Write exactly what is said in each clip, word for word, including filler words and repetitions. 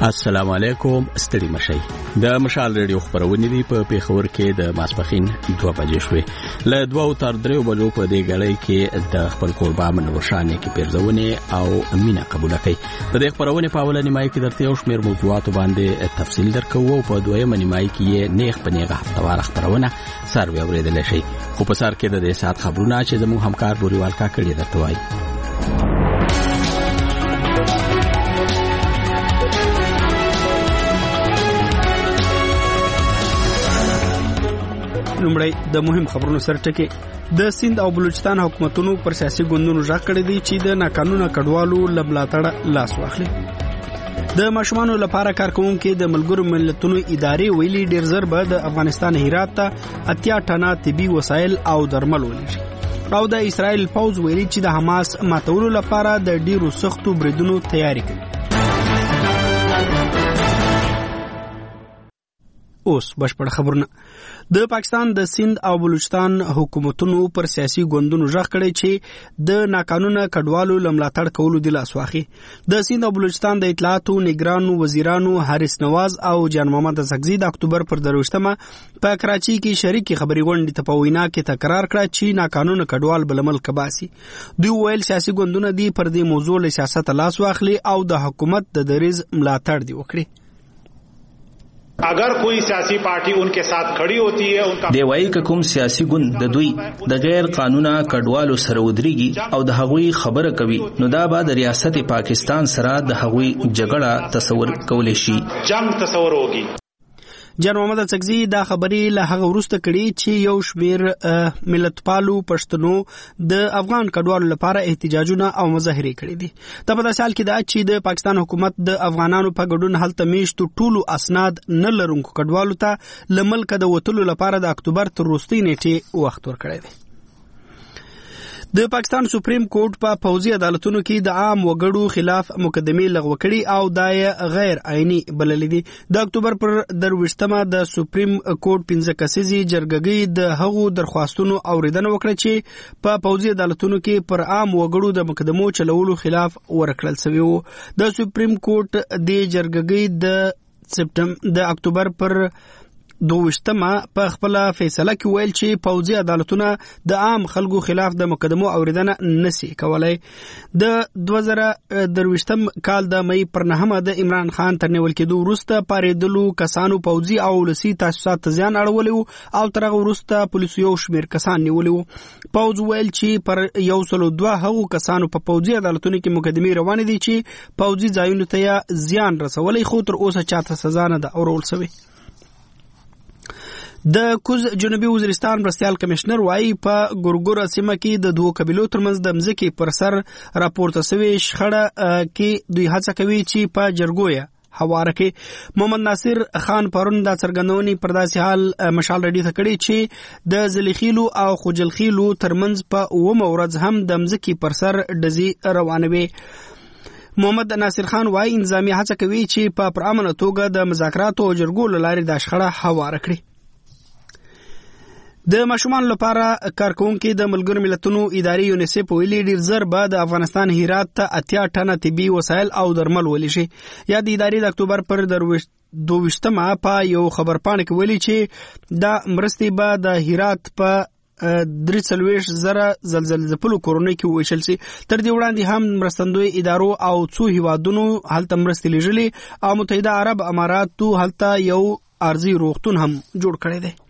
السلام علیکم، ستړي مشئ. د مشال ریډیو خبرونه دی په پیښور کې د ماسپخین دوه بجې شوې. له دوه تر درې بجو په دې غړې کې د خپل قربان نوشانه کې پیرزونه او مینا قبول کړي. د خبرونه په اولنی مای کې درته یو شمېر موضوعات باندې تفصیل درکو او په دویمه نیمای کې نیغ په نیغه هفتوار خبرونه سروي اوریدل شي. خو په سر کې د دې سات خبرونه چې زموږ همکار بوريوال کا کړی درته وایي. لومړی د مهم خبرونو سرټکی. د سند او بلوچستان حکومتونو پر سیاسي ګوندونو ژغ کړی دی چې د ناقانونه کډوالو لبلاتړ لاس واخلي. د ماشومانو لپاره کارکونکو د ملګرو ملتونو ادارې ویلي ډیر زر به د افغانستان هرات ته اتیا ټنه طبي وسایل او درمل ولېږي. او د اسرائیل پوز ویلي چې د حماس ماتولو لپاره د ډیرو سختو بریدونو تیاری کوي. اوس بشپړ خبرونه. د پاکستان د سند او بلوچستان حکومتونو پر سیاسي ګوندونو ژغ کړی چې د ناقانونه کډوالو لملاتړ کولو د لاس واخلي. د سند او بلوچستان د اطلاعاتو نگرانو وزیرانو حارث نواز او جان محمد زغزی د اکتوبر پر دروشتمه په کراچي کې شریکي خبري غونډې ته په وینا کې تکرار کړ چې ناقانونه کډوال بلمل کباسي. دوی ویل سیاسي ګوندونه دی پر دې موضوع له سیاست لاس واخلي او د حکومت د دریز ملاتړ دی وکړي. اگر کوئی سیاسی پارٹی ان کے ساتھ کھڑی ہوتی ہے ان کا دی وایي که کوم سیاسي ګوند د دوی د غیر قانونا کډوالو سره ودرېږي او د هغوی خبره کوي نو دا به د ریاست پاکستان سره د هغوی جګړه تصور کولی شي، جنگ تصور ہوگی. جان محمد زغزی دا خبري له هغه وروسته کړي چې یو شمیر ملتپالو پښتنو د افغان کډوالو لپاره احتجاجونه او مظاهره کړي دي. دا په داسې حال کې دا چې د پاکستان حکومت د افغانانو په ګډون هلته میشتو ټولو اسناد نه لرونکو کډوالو ته له ملک د وټلو لپاره د اکتوبر تر وروستۍ نیټې وخت ورکړی دی. د پاکستان سپریم کورټ په پوځي عدالتونو کې د عام وګړو خلاف مقدمه لغوه کړي او دای غیر عیني بللې دي. د اکتوبر پر درويشتمه د سپریم کورټ پنځه کسیزي جرګګي د هغو درخواستونو اوریدنه وکړه چې په پوځي عدالتونو کې پر عام وګړو د مقدمو چلولو خلاف ورکړل شوی وو. د سپریم کورټ د جرګګي د سپټمبر د اکتوبر پر دوشتمه په خپل فیصله کې ویل چې پوځي عدالتونه د عام خلکو خلاف د مقدمو اوریدنه نسی کولای. د دوه زره درویشتم کال د مئی پر نهمه د عمران خان تر نیول کېدو وروسته پاریدلو کسانو پوځي او ولسی تاسیسات ځان اړولیو او تر هغه وروسته پولیسو یو شمیر کسان نیولیو. پوځ ویل چې پر یو سلو دوه هغو کسانو په پوځي عدالتونو کې مقدمې روانې دي چې پوځي ځایونو ته زیان رسولي خو تر اوسه چاته سزا نه ده اورول شوی. د کوز جنوبي وزیرستان مرستيال کمشنر وايي په ګورګورا سیمه کې د دوه قبيلو ترمنځ د مځکې پر سر راپورته شوی شخړه کې دوی هڅه کوي چې په جرګویا حواله کې. محمد ناصر خان پرون د څرګندونې پر داسې حال مشال ریډي ته کړی چې د زلیخیلو او خوجلخیلو ترمنځ په اومه ورځ هم د مځکې پر سر ډزي روانوي. محمد ناصر خان وايي انځامي هڅه کوي چې په پرامنه توګه د مذاکراتو او جرګو لارې د شخړه حواله کړي. د ماشومان لپاره کارکونکو د ملګرو ملتونو ادارې یونیسف ویلي ډیر زر به د افغانستان هرات ته اتیا ټنه طبي وسایل او درمل ولېږي. یا د ادارې د اکتوبر پر دوشتمه په یو خبرپاڼه کې ویلي چې دا مرستې به د هرات په درې څلوېښت زره زلزلې ځپلو کورونو کې وویشل شي. تر دې وړاندې هم مرستندوی ادارو او څو هیوادونو هلته مرستې لیږلي او متحده عرب اماراتو هلته یو ارضي روغتون هم جوړ کړی دی.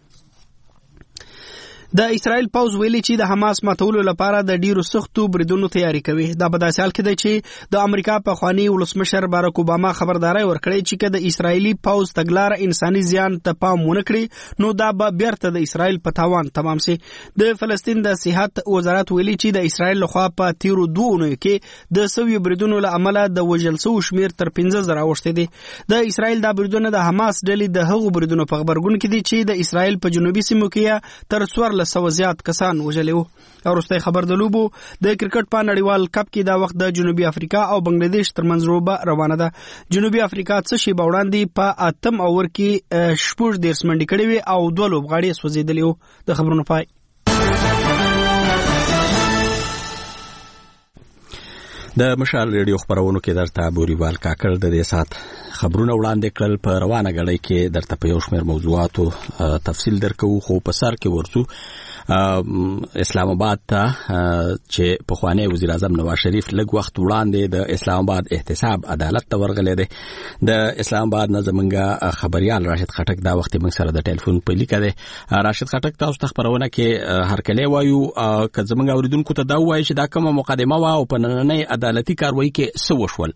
د اسرائیل پوز ویلي چې د حماس ماتولو لپاره د ډیرو سختو بریدونو تیاری کوي. دا په داسې حال کې دی چې د امریکا په خواني ولسمشر باراک اوباما خبرداري ورکړي چې که د اسرایلی پوز تګلار انساني زیان ته پام ونه کړي نو دا به بیرته د اسرائیل په تاوان تمام شي. د فلسطین د صحت وزارت ویلي چې د اسرائیل لخوا په تیرو دوه اونیو کې د سوي بریدونو له امله د وژل شوو شمیر تر پنځه زره اوښتی دی. د اسرائیل د بریدونو د حماس ډلې د هغو بریدونو په خبرګون کې دي چې د اسرائیل په جنوبي سیمو کې تر څوارلس سوه زیات کسان وژلي وو. او وروستی خبر د لوبو د کرکټ په نړیوال کپ کې دا وخت د جنوبي افریقا او بنگلاديش ترمنځ لوبه روانه ده. جنوبي افریقا څه شی باوړاندې په اتم اوور کې شپږ دیرش منډې کړې وې او دوه لوبغاړي سوځېدلي وو. د خبرونو پای. د مشال ریډیو خبرونو کې درته بوريوال کاکړ د دې سات خبرونه وړاندې کړل. په روانه غړۍ کې درته په یو شمېر موضوعاتو تفصیل درکو، خو په سر کې ورڅو اسلام آباد ته چې په خوانی وزیر اعظم نواز شریف لږ وخت وړاندې د اسلام آباد احتساب عدالت ته ورغلی دی. د اسلام آباد نه زمونږ خبريال راشد خټک دا وخت موږ سره د ټلیفون په لیکه دی. راشد خټک تاسو ته خبرونه کې هر کله وایو که زمونږ اوریدونکو ته دا وایي چې دا کومه مقدمه وا او په نننۍ عدالتي کاروایی کې څه وشول.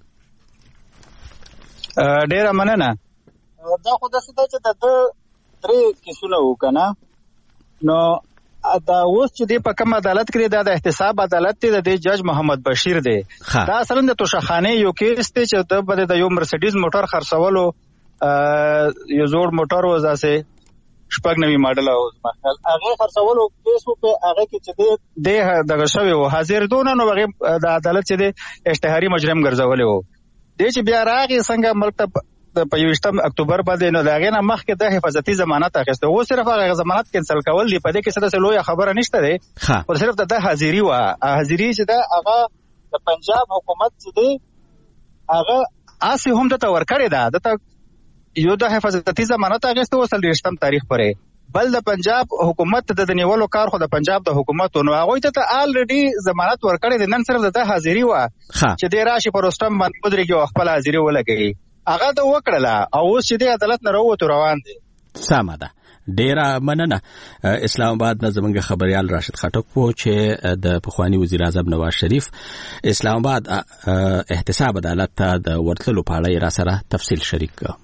ډیره مننه. دا خو د څه چې د درې کیسونه وکنه نو دا اوس چې دی په کوم عدالت کې دا د احتساب عدالت دی د جج محمد بشیر دی. دا اصلا د توشخانه یو کیس دی چې د بده د یو مرسيډیز موټر خرڅولو یو زوړ موټر وځاسه شپږ نوي ماډل او هغه خرڅولو کیس په هغه کې چې دی دغه شوی او حاضر دونه نو هغه د عدالت چې دی اشتهاري مجرم ګرځولې وو. د چې بیا راغی څنګه ملک د پنځم اکتوبر باندې نو داغه نه مخکې د حفاظتي ضمانت اخیسته و، صرف هغه ضمانت کینسل کول دی. په دې کې څه لوی خبره نشته دی، او صرف د حاضری و حاضری چې دا هغه د پنجاب حکومت چې دی هغه اسی هم د تور کړی دا د یو د حفاظتي ضمانت اخیسته وسل دیشتم تاریخ پرې، بل د پنجاب حکومت د نیولو کار خو د پنجاب د حکومت نو هغه ته الریډي ضمانت ورکړی دی. نن صرف د حاضری و چې د راشي پروستم باندې قدرتږي خپل حاضری ولګي هغه د وکړه او اوس چې د عدالت نه راوته روان دي. سمه ده، ډیره مننه. اسلام آباد نه زمونږ خبريال راشد خټک وو چې د پخوانی وزیر اعظم نواز شریف اسلام آباد احتساب عدالت ته د ورتلو په اړه را سره تفصیل شریک کړ.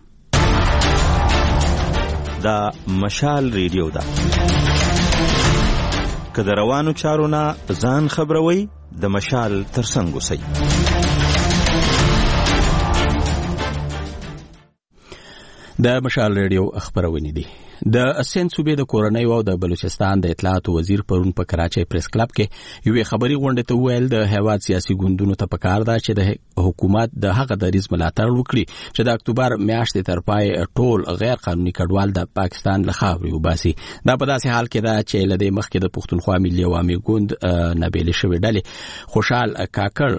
دا مشال ریډیو ده، که د روانو چارو نه ځان خبروي د مشال ترڅنګ اوسئ. د مشال ریډیو خبرونه دي. د اسین صوبې د کورنۍ او د بلوچستان د اطلاعات وزیر پرون په کراچۍ پریس کلب کې یو خبري غونډه ته ویل د هیواد سیاسي ګوندونو ته پکار ده چې د حکومت د هغه دریز ملاتړ وکړي چې د اکتوبر میاشتې تر پای ټول غیر قانوني کډوال د پاکستان له خاورې وباسي. دا په داسې حال کې ده چې لدې مخکې د پښتونخوا ملي عوامي ګوند نبیل شوی ډلې خوشحال کاکړ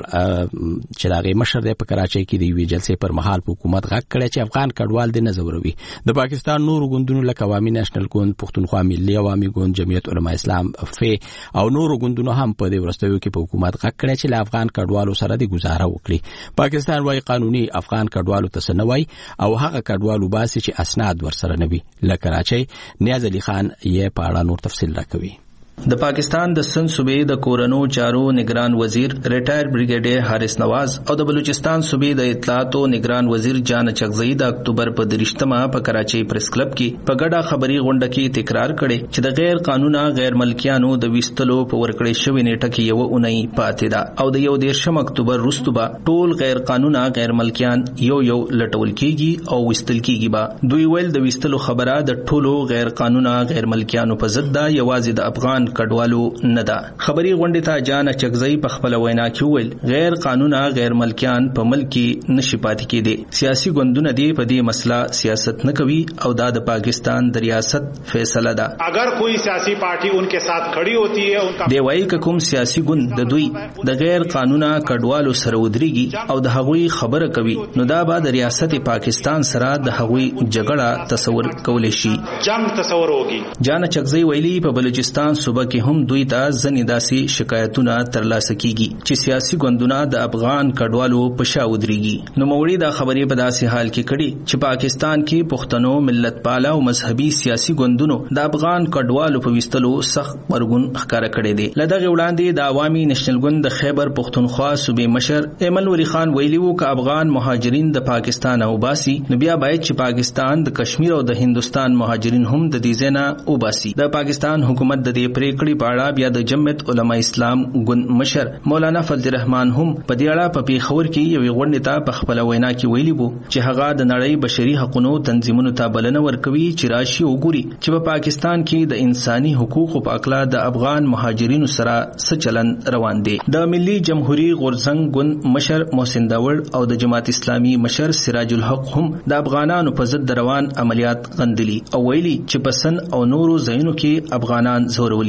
چې دغه مشر د په کراچۍ کې د یوې جلسې پر مهال حکومت غږ کړی چې افغان کډوال د نزوروي. د پاکستان نور ګوندونو لکه عوامي نېشنل ګوند، پښتونخوا ملي عوامي ګوند، جمعیت علماء اسلام فی او نور ګوندونو هم په دې ورستیو کې په حکومت غږ کړی چې له افغان کډوالو سره د گزاره وکړي. پاکستان وايي قانوني افغان کډوالو ته سنوي او هغه کډوالو باسي چې اسناد ورسره نوي. لکه کراچۍ نیاز علي خان یې په اړه نور تفصیل راکوي. د پاکستان د سند صوبې د کورونو چارو نگران وزیر ریټایر بریګیډیر حارث نواز او د بلوچستان صوبې د اطلاعات او نگران وزیر جان چغزئی د اکتوبر په درشتمه په کراچۍ پریس کلب کې په ګډه خبري غونډه کې تکرار کړي چې د غیر قانونا غیر ملکیانو د ویستلو په ورکړې شوی نیټه کې یو اونۍ پاتې ده او د یو دیرشم اکتوبر وروسته به ټول غیر قانونا غیر ملکیان یو یو لټول کیږي او ویستل کیږي. به دوی ویل د ویستلو خبره د ټولو غیر قانونا غیر ملکیانو په ضد ده، یوازې د افغان کډوالو نه ده. خبري غونډې ته جان چغزئی په خپل وینا کې ویل غیر قانونا غیر ملکیان په ملک کې نشي پاتې کېدي. سیاسي ګوندونه دی په دې مسله سیاست نه کوي او دا د پاکستان د ریاست فیصله ده. اگر کوئی سیاسی پارٹی ان کے ساتھ کھڑی ہوتی ہے ان کا دی وایي که کوم سیاسي ګوند د دوی د غیر قانونا کډوالو سره ودرېږي او د هغوی خبره کوي نو دا به د ریاست پاکستان سره د هغوی جګړه تصور کولای شي، جنگ تصور ہوگی. جان چغزئی ویلي په بلوچستان صوبه کې هم دوی ته ځنې داسې شکایتونه ترلاسه کیږي چې سیاسي ګوندونه د افغان کډوالو په شا ودرېږي. نو موري دا خبرې په داسې حال کې کړي چې پاکستان کې پښتنو ملت پاله او مذهبي سیاسي ګوندونو د افغان کډوالو په وستلو سخت مرګون ښکارا کړی دی. لدغه وړاندې د عوامي نېشنل ګوند د خیبر پښتونخوا صوبې مشر ایمل ولی خان ویلي وو چې افغان مهاجرین د پاکستان او باسي نو بیا باید چې پاکستان د کشمیر او د هندستان مهاجرین هم د دې ځای او باسي. د پاکستان حکومت د دې پریکړې په اړه بیا د جمعیت علماء اسلام ګوند مشر مولانا فضل الرحمن هم په دې اړه په پیښور کې یو غونډه ته په خپل وینا کې ویلي وو چې هغه د نړۍ بشري حقوقو تنظیمونو ته بلنه ورکوي چې راشي وګوري چې په پاکستان کې د انساني حقوقو په اړه د افغان مهاجرینو سره څه چلن روان دي. د ملي جمهوریت غورزنګ ګوند مشر محسن داور او د جماعت اسلامي مشر سراج الحق هم د افغانانو په ضد روان عملیات غندلي او ویلي چې پسن او نورو ځایونو کې افغانان زورول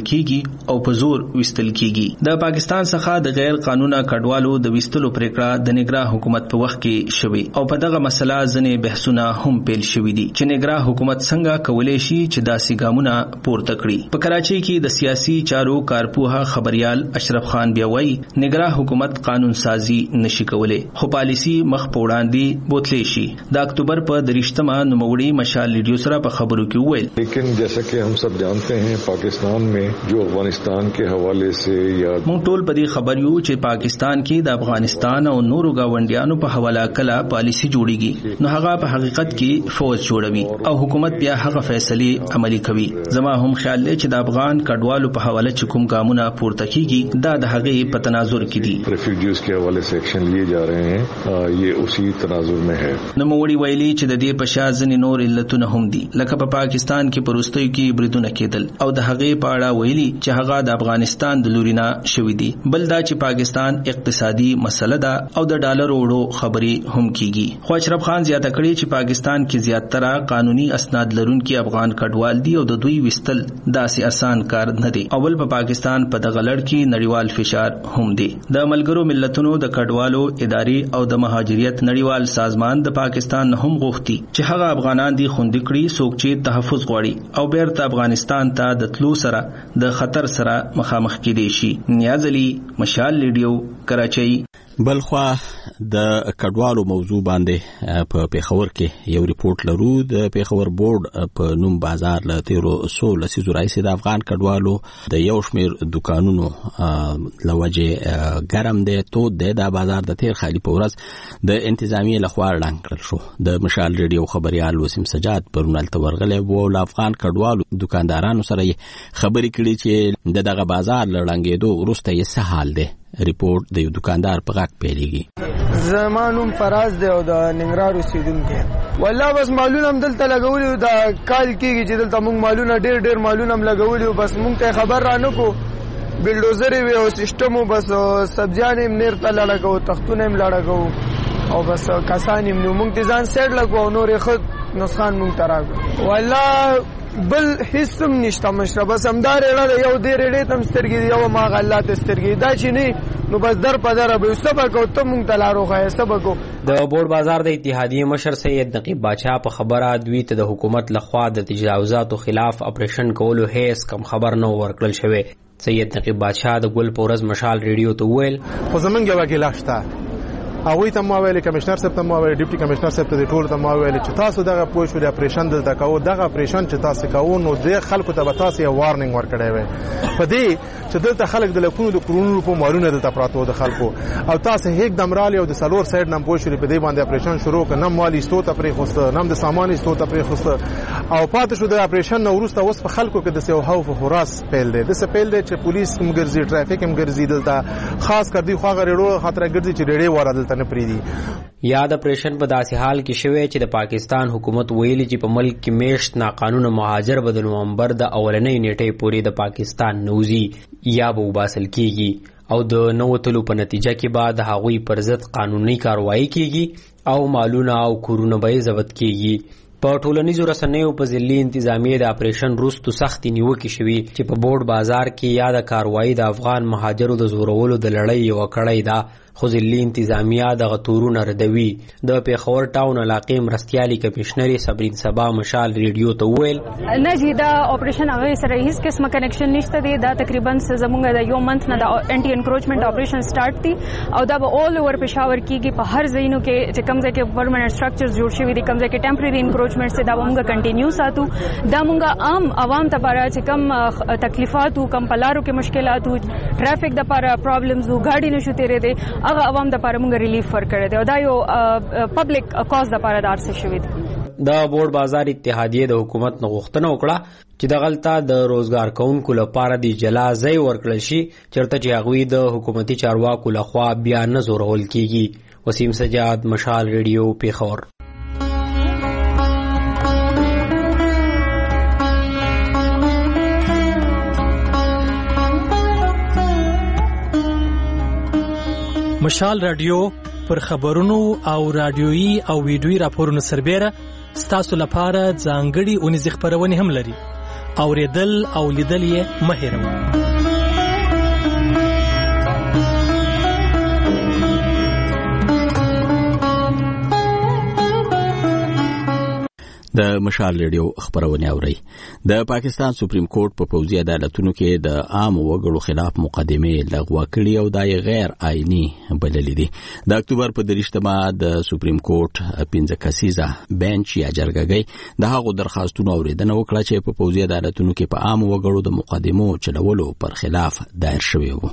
کیږي او په زور وستل کیږي. د پاکستان څخه د غیر قانوني کډوالو د وستلو پریکړه د نګرا حکومت په وخت کې شوې او په دغه مسله ځنې بحثونه هم پیل شوې دي چې نګرا حکومت څنګه کولای شي چې داسې ګامونه پورته کړي. په کراچۍ کې د سیاسي چارو کارپوها خبريال اشرف خان بیا وایي نګرا حکومت قانون سازي نشي کولای خو پالیسی مخ په وړاندې بوتلی شي. د اکتوبر په درشتمه نوموړي مشال لیډیو سره په خبرو کې وویل لیکن جیسا کہ ہم سب جانتے ہیں پاکستان میں جو افغانستان کے حوالے سے یا مونږ ټول په دې خبر یو چې پاکستان کې د افغانستان او نورو گاونډیانو په حواله کله پالیسی جوړیږي نو هغه په حقیقت کې فوج جوړوي او حکومت بیا هغه فیصله عملی کوي. زما هم خیال دی چې د افغان کډوالو په حواله چې کوم ګامونه پورته کیږي دا د هغې په تناظر کې دي. ریفیوجیز کے حوالے سے ایکشن لیے جا رہے ہیں یہ اسی تناظر میں ہے. نوموړي ویلي چې د دې په شا ځینې نور علتونه هم دي لکه په پاکستان کې پروستیو کې بریدونه کېدل او د هغې په اړه ویلي چې هغه د افغانستان د لوري نه شوي دي. بل دا چې پاکستان اقتصادي مسله ده او د ډالر وړو خبرې هم کیږي. خو اشرف خان زیاته کړې چې پاکستان کې زیاتره قانوني اسناد لرونکي افغان کډوال دي او د دوی وستل داسې آسان کار نه دی او بل په پاکستان په دغه لړ کې نړیوال فشار هم دی. د ملګرو ملتونو د کډوالو ادارې او د مهاجریت نړیوال سازمان د پاکستان هم غوښتي چې هغه افغانان دي خوندي کړي څوک چې تحفظ غواړي او بیرته افغانستان ته د تلو سره د خطر سره مخامخ کېدي شي. نیاز علي مشال لیډیو کراچۍ. بلخوا د کډوالو موضوع باندې په پیښور کې یو ریپورت لرو. د پیښور بورډ په نوم بازار له تیرو سو لسیزو راځي د افغان کډوالو د یو شمیر دکانونو لوجه ګرم دی تو د بازار د تیر خالي په ورځ د انتظامیه لخوا اعلان کړل شو. د مشال ریډیو خبريال وسیم سجاد پرونل تورغلې وو ل افغان کډوالو دکاندارانو سره خبرې کړي چې د دغه بازار لړنګېدو وروسته یې څه حال دی. ریپورت د یو دکاندار په غاک پیلېږي. زمانوم فراز دی او د ننګرهار اوسیدونکی والله بس مالونه هم دلته لګولي دا کال کېږي چې دلته موږ مالونه ډېر ډېر مالونه هم لګولي بس موږ ته خبر را نه کو بلډوزر وي او سیسټم بس سبزیان هم نیر ته لاړه کوو تختونه هم لاړه کوو او بس کسان هم نو موږ ته ځان سیټ لګو او نورې ښه نسخان موږ ته راکړو. والله بل هیڅ هم نشته مشره بس همدا ریړه ده یو دې ریړې ته هم سترګې دي یو هماغه الله ته سترګې دا چې نه نو بس در په دره به څه به کوو ته موږ ته لار وښایه څه به کوو. د بورډ بازار د اتحادیې مشر سید نقیب باچا په خبره دوی ته د حکومت لخوا د تجاوزاتو خلاف اپریشن کولو هیڅ کم خبر نه ورکړل شوی. سید نقیب باچا د ګل پورز مشال ریډیو ته وویل خو زمونږ یو وکیل شته هغوی ته ما ویلې کمشنر صاحب ته ما ویلې ډیپټي کمشنر صاحب ته ټول ته ما ویلې چې تاسو دغه پوه شو د اپریشن دلته کوو دغه اپریشن چې تاسو کوو نو د خلکو ته به تاسو یو وارنینګ ورکړی وي په دې چې دلته خلک د لکونو د کرونو په مالونه دلته پراته د خلکو او تاسو هیڅ دم رالي او د سلور سایډ نم پوه شو په دې باندې اپریشن شروع ک نم مالی ستو ته پرې خوسته نم د سامان ستو ته پرې خوسته او پاتې شو د اپریشن نو وروسته اوس په خلکو کې د سیو هاو او خراس پیل دی د سپیل دی چې پولیس هم ګرځي ټرافیک هم ګرځي دلته خاص کر دی خو غریړو خطر ګرځي چې ډېړې واره دلته نه پریدي. یاد اپریشن په داسې حال کې شوی چې د پاکستان حکومت ویلي چې په ملک کې میشت ناقانونه مهاجر به د نومبر د اولنۍ نیټې پورې د پاکستان نوزي یا به وباسل کیږي او د نووتلو په نتیجه کې به د هغوی پر ضد قانوني کاروایی کیږي او مالونه او کورونه به ضبط کیږي. په ټولنیزو رسنیو په ځلي انتظامیه د اپریشن وروستو سختې نیوکې شوي چې په بورډ بازار کې یا د کاروایی د افغان مهاجرو د زورولو د لړۍ یوه کړۍ ده خو ځلي انتظامیه دغه تورونه ردوي. د پیښور ټاون علاقې مرستیالي کمشنري صبرین صبا مشال ریډیو ته وویل نه جی دا اپریشن هغې سره هیڅ قسمه کنیکشن نشته دی دا تقریبا زموږ د یو منث نه د انټي انکروچمنټ اپریشن سٹارټ دی او دا به اول اوور پېښور کېږي په هر ځایونو کې چې کوم ځای کې پرمننټ سټرکچرز جوړ شوي دي کوم ځای کې ټمپرري انکروچمنټ سي دا به موږ کنټینیو ساتو دا موږ عام عوام ته لپاره چې کوم تکلیفات او کم پلارو کې مشکلات او ټرافیک د لپاره پرابلمز او ګاډي نشو تیرې دي هغه عوام د لپاره موږ ریلیف ورکړی دی او دا یو پبلک کاز د لپاره دار څه شوی دی. د بورډ بازار اتحادیې د حکومت نه غوښتنه وکړه چې دغلته د روزګار کوونکو لپاره د جلا ځای ورکړل شي چېرته چې هغوی د حکومتي چارواکو لخوا بیا نه زورول کیږي. وسیم سجاد مشال ریډیو پیښور. مشال رادیو پر خبرونو او رادیويي او ویډیويي راپورونو سربېره ستاسو لپاره ځانګړي اونیزې خپرونې هم لري. اوریدل او لیدل یې مه هېروئ. د مشال ریډیو خبرونه اوري. د پاکستان سپریم کورټ په پوځي عدالتونو کې د عام وګړو خلاف مقدمه لغوه کړې او دای غیر آئینی بللې دي. د اکتوبر په دریشتمه د سپریم کورټ پنځه کسیزه بنچ یا جرګګي د هغو درخواستونو اوریدنه وکړه چې په پوځي عدالتونو کې په عام وګړو د مقدمو چلولو پر خلاف دایر شوی وو.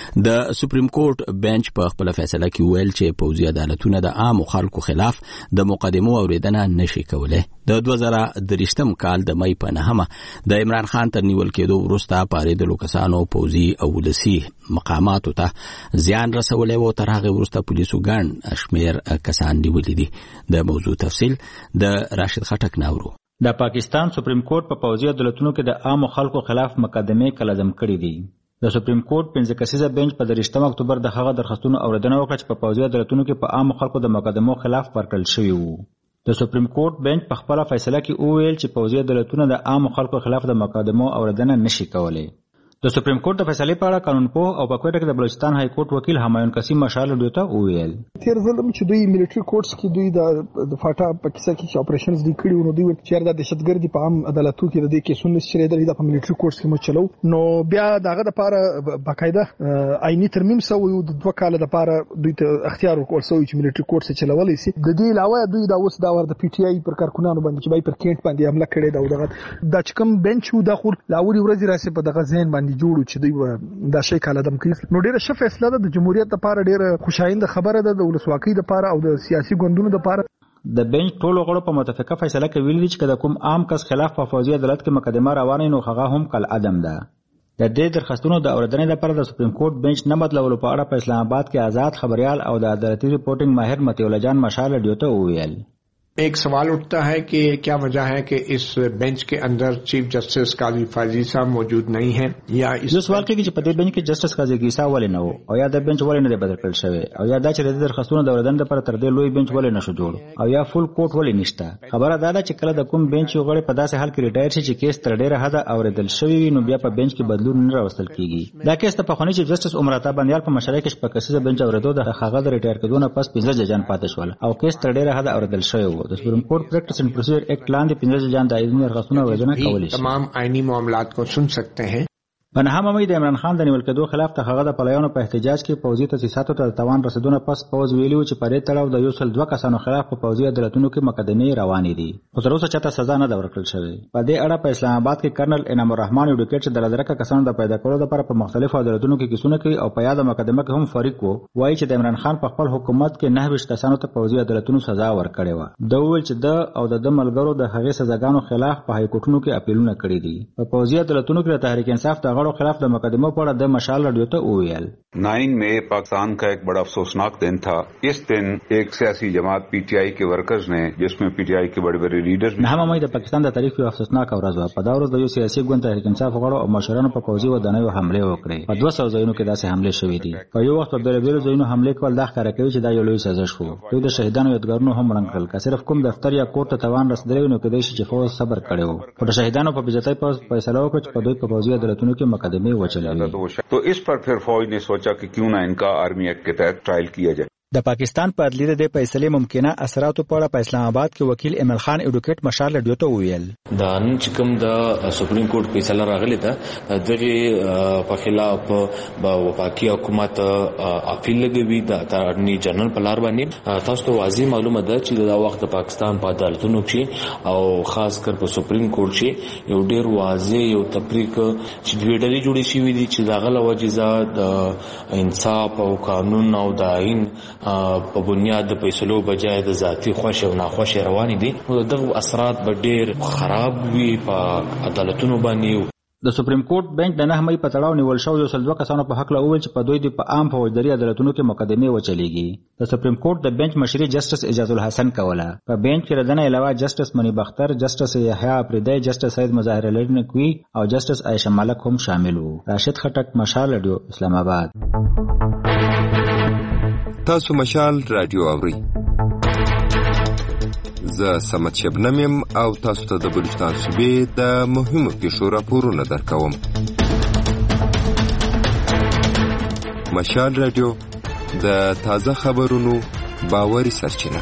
د سپریم کورټ بنچ په خپل فیصله کې ویل چې پوځي عدالتونه د عام خلکو خلاف د مقدمو اوریدنه نشي کولای. د دوه زره درشتم کال د مې په نهمه د عمران خان تر نیول کېدو وروسته پارېدلو کسانو پوځي او ولسي مقاماتو ته زیان رسولی و. تر هغې وروسته پولیسو ګڼ شمېر کسان نیولي دي. د موضوع تفصیل د راشد خټک ناورو. د پاکستان سپریم کورټ په پوځي عدالتونو کې د عامو خلکو خلاف مقدمې کلزم کړي دي. د سپریم کورټ پنځه کسیزه بنچ په درشتم اکتوبر د هغه درخواستونو اوریدنه وکړه چې په پوځي عدالتونو کې په عامو خلکو د مقدمو خلاف ورکړل شوي وو. د سپریم کورټ بنچ په خپل فیصله کې وویل چې پوځي عدالتونه د عامو خلکو خلاف د مقدمو اوریدنه نشي کولای. د سپریم کورټ د فیصلې په اړه قانونپوه او په کوټه کې د بلوچستان های کورټ وکیل همایون قاسم مشال ډیو ته وویل تیر ظلم چې دوی ملټری کورټس کې دوی د فاټا په کیسه کې چې اپریشنز دی کړي نو دوی چې د دهشتګردي په عام عدالتونو کې د دې کیسونو چې د ملټری کورټس کې مو چلو نو بیا دغه د لپاره باقاعده آئینی ترمیم سو یو د دوه کال لپاره دوی ته اختیار ورکول سو چې ملټری کورټس چلولای شي. د دې علاوه دوی دا اوس دا ور د پی ټی آی پر کارکونانو باندې چې بای پر کینټ باندې حمله کړې دا دغه د چکم بنچ و د خور لاوري ورځي راسي په دغه ذهن باندې جوړو چې دوی دا شي کال ادم کوي. نو ډیره ښه فیصله ده د جمهوریت لپاره، ډیره خوشاینده خبره ده د ولسواکۍ لپاره او د سیاسي ګوندونو لپاره. د بنچ ټولو غړو په متفقه فیصله کې ویلي چې کله کوم عام کس خلاف په پوځي عدالت کې مقدمه روانه نو هغه هم کل عدم ده. د دې درخواستونو د اوریدنې لپاره د سپریم کورټ بنچ نه بدلولو په اړه په اسلام آباد کې آزاد خبريال او د عدالتي ریپورټینګ ماهر متي الله جان مشال ډیو ته وویل एक सवाल उठता है कि क्या वजह है कि इस बेंच के अंदर चीफ जस्टिस काजी फाजी साहब मौजूद नहीं है या इस सवाल کې چې په دې بنچ کې جسټس قاضي ګیسا ولې نه وو او یا د بنچ ولې نه بدل کړل شوی او یا دا چې د درخواستونو د اوریدنې لپاره تر دې لوی بنچ ولې نشو جوړ او یا فول کوټ ولې نشته. خبره دا ده چې کله د کوم بنچ یو غړی په داسې حال کې ریټایر شي چې کیس تر ډیره حد اوریدل شوی وي نو بیا په بنچ کې بدلون نه راوستل کیږي. دا کیس ته په خونی چې جسټس عمر عطا بندیال په مشرۍ کې په کسیزه بنچ اوریدو د هغه د ریټایر کېدو نه پس پنځه ججان پاتې شول او کیس تر ډیره حد اوریدل شوی وو. د سپریم کورټ एंड प्रोसीजर एक्ट लांदे पिंजर जान दायरे درخواستونه اوریدنه کولی شي. तमाम आईनी मामलात को सुन सकते हैं. په نهمه مې د عمران خان د نیول کېدو خلاف ته هغه د پلایانو په احتجاج کې پوځي تاسیساتو ته توان رسیدونه پس پوز ویلو چې پرې تړاو د یو سل دوه کسانو خلاف په پوځي عدالتونو کې مقدمې روانې دي خو تر اوسه چاته سزا نه ورکړل شوې. په دې اړه په اسلام آباد کې کرنل انعام الرحمن ایډوکیټ چې د لدرکه کسانو د پیدا کولو لپاره په مختلفو عدالتونو کې کیسونه کوي او په یاد مقدمه کې هم فریق وو وایي چې د عمران خان په خپل حکومت کې نه ویش کسانو ته پوځي عدالتونو سزا ورکړې و. د ویل چې د او د ملګرو د هغې سزاګانو خلاف په های کورټونو کې اپیلونه کړي دي. په پوځي عدالتونو کې د تحریک انصاف د غړو خلاف د مقدمه पड़ा द मशाल रेडियो तो ओएल नाइन में पाकिस्तान का एक बड़ा अफसोसनाक दिन था. इस दिन एक सियासी जमात पीटीआई के वर्कर्स ने जिसमें पीटीआई के बड़े बड़े लीडर्स नहमा मई د पाकिستان د تاریخ یو افسوسناک ورځ و. په دا ورځ د یو سیاسي ګوند تحریک انصاف غړو او مشرانو په پوځي ودانیو حمله وکړې. په دوه سوه ځایونو کې داسې حمله شوې دي. په یو وخت په بیل بیل ځایونو حمله کول د ښکارا کوي چې دا یو لوی سازش وو. دوی د شهیدانو یادګارونو هم ورنګ کړل. که صرف کوم دفتر یا کوټ ته توان رسیدلی نو کېدای شي چې فوج صبر کړي وو. په شهیدانو په بجتای په فیصله وکړ چې په دوی په پوځي عدالتونو کې مقدمه وچلوي. तो इस पर फिर फौज ने सोचा कि क्यों ना इनका आर्मी एक्ट के तहत ट्रायल किया जाए. د پاکستان په عدلیه د فیصلې ممکنه اثراتو په اړه په اسلام آباد کې وکیل امل خان ایډوکیټ مشال ریډیو ته ویل دا نن چې کوم د سپریم کورټ فیصله راغلی ده دغه په خلاف په وفاقي حکومت اپیل لګوي د اتارنی جنرال په لار باندې. تاسو ته واضح معلومه ده چې دا وخت د پاکستان په عدالتونو کې او خاص کر په سپریم کورټ کې یو ډیر واضح یو تفریق چې ویډلې جوړې شوې دي چې دا غل وجزا د انصاف او قانون او د آئین په بنیاد د فیصلو بجای د ذاتی خوښ او ناخوښ روانې دي. نو دغه اثرات به ډیر خراب وي په عدالتونو باندې. د سپریم کورټ بنچ د نه مې په تړاو نیول شو یو سل دوه کسانو په حق له ویل چې په دوی د په عام فوجداري عدالتونو کې مقدمه وچلېږي. د سپریم کورټ د بنچ مشري جسټس اجاز الحسن کوله. په بنچ کې ردنه علاوه جسټس منی بختر، جسټس یحیی افریدی، جسټس سید مظاهر لرنکوي او جسټس عائشه ملک هم شامل وو. راشد خټک، مشال رادیو، اسلام آباد. تاسو مشال رادیو اورئ. زه سمت شبنم یم او تاسو ته د بلوچستان صوبې د مهمو پیښو راپورونه درکوم. مشال رادیو د تازه خبرونو باوري سرچینه.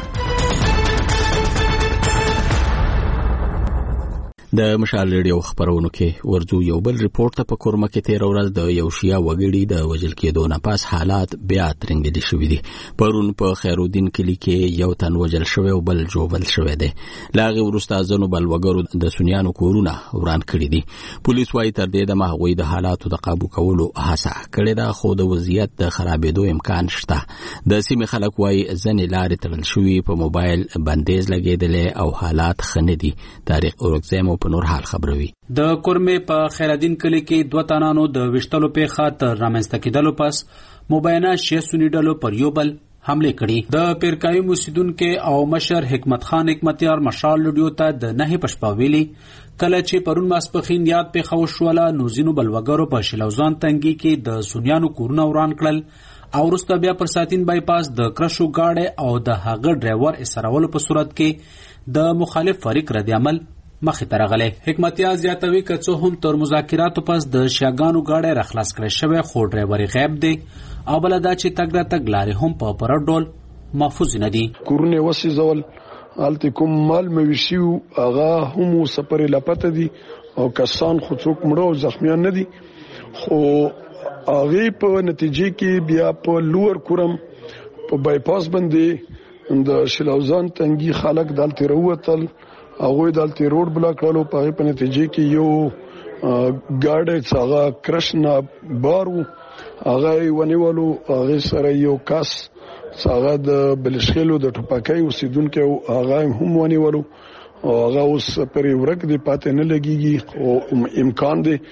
د مشال ریډیو خبرونو کې ورځو یو بل ریپورت ته په کورمه کې تیر ورځ د یو شیا وګړي د وژل کېدو نه پاس حالات بیا ترنګلي شوې دي. پرون په خیرالدین کلی کې یو تن وژل شوی او بل جوړل شوی دی. لاغه ورسته ځنو بل وګړو د سنیانو کورونه وران کړی دي. پولیس وايي تر دې د هغوی د حالاتو د قابو کولو هڅه کړې ده، خو د وضعیت د خرابېدو امکان شته. د سیمې خلک وايي ځنې لارې تړل شوي، په موبایل بندیز لګېدلې او حالات ښه نه دي. تاریخ اورکزم په نور حال خبروي. د کورمه په خیرالدین کلی کې دوه تنانو د وشتلو په خاطر رامنځته کېدلو پس مبینه شیعه سنی ډلو پر یو بل حمله کړي. د پیرکای مسیدونکو او مشر حکمت خان حکمتیار مشال لډیو ته د نه پښپاویلی کله چې پرون ماسپخین یاد په خوشواله نوزینو بلوګرو په شلوزان تنګي کې د سنیانو کورونه وران کړل او وروسته بیا پر ساتین بایپاس د کرشو گاډي او د هغه ډرایور اسرولو په صورت کې د مخالف فریق رد عمل مخې ته راغلی. حکمتیار زیاتوي که څه هم تر مذاکراتو پس د شیاګانو گاډي راخلاص کړی شوی، خو ډرایور غیب دی او بل دا چې تګ را تګ لارې هم په پوره ډول محفوظ نه دي. کورونه وسیزول هلته کوم مال مویشي هغه هم سپرې لپته دي او کسان خو څوک مړه او زخمیان نه دي، خو هغه په نتیجه کې بیا په لوړ کورم په بایپاس باندې د شلوزان تنګي خلک دلته وروتل. هغه دلته روډ بلاک کړلو، په په نتیجه کې یو ګاډي څنګه کرشنا بارو هغه ونیولو، هغه سره یو کس څنګه د بلشخلو د ټوپکای اوسیدونکو هغه هم ونیولو او هغه اوس پرې ورک دی پاتې نه لګيږي او امکان دی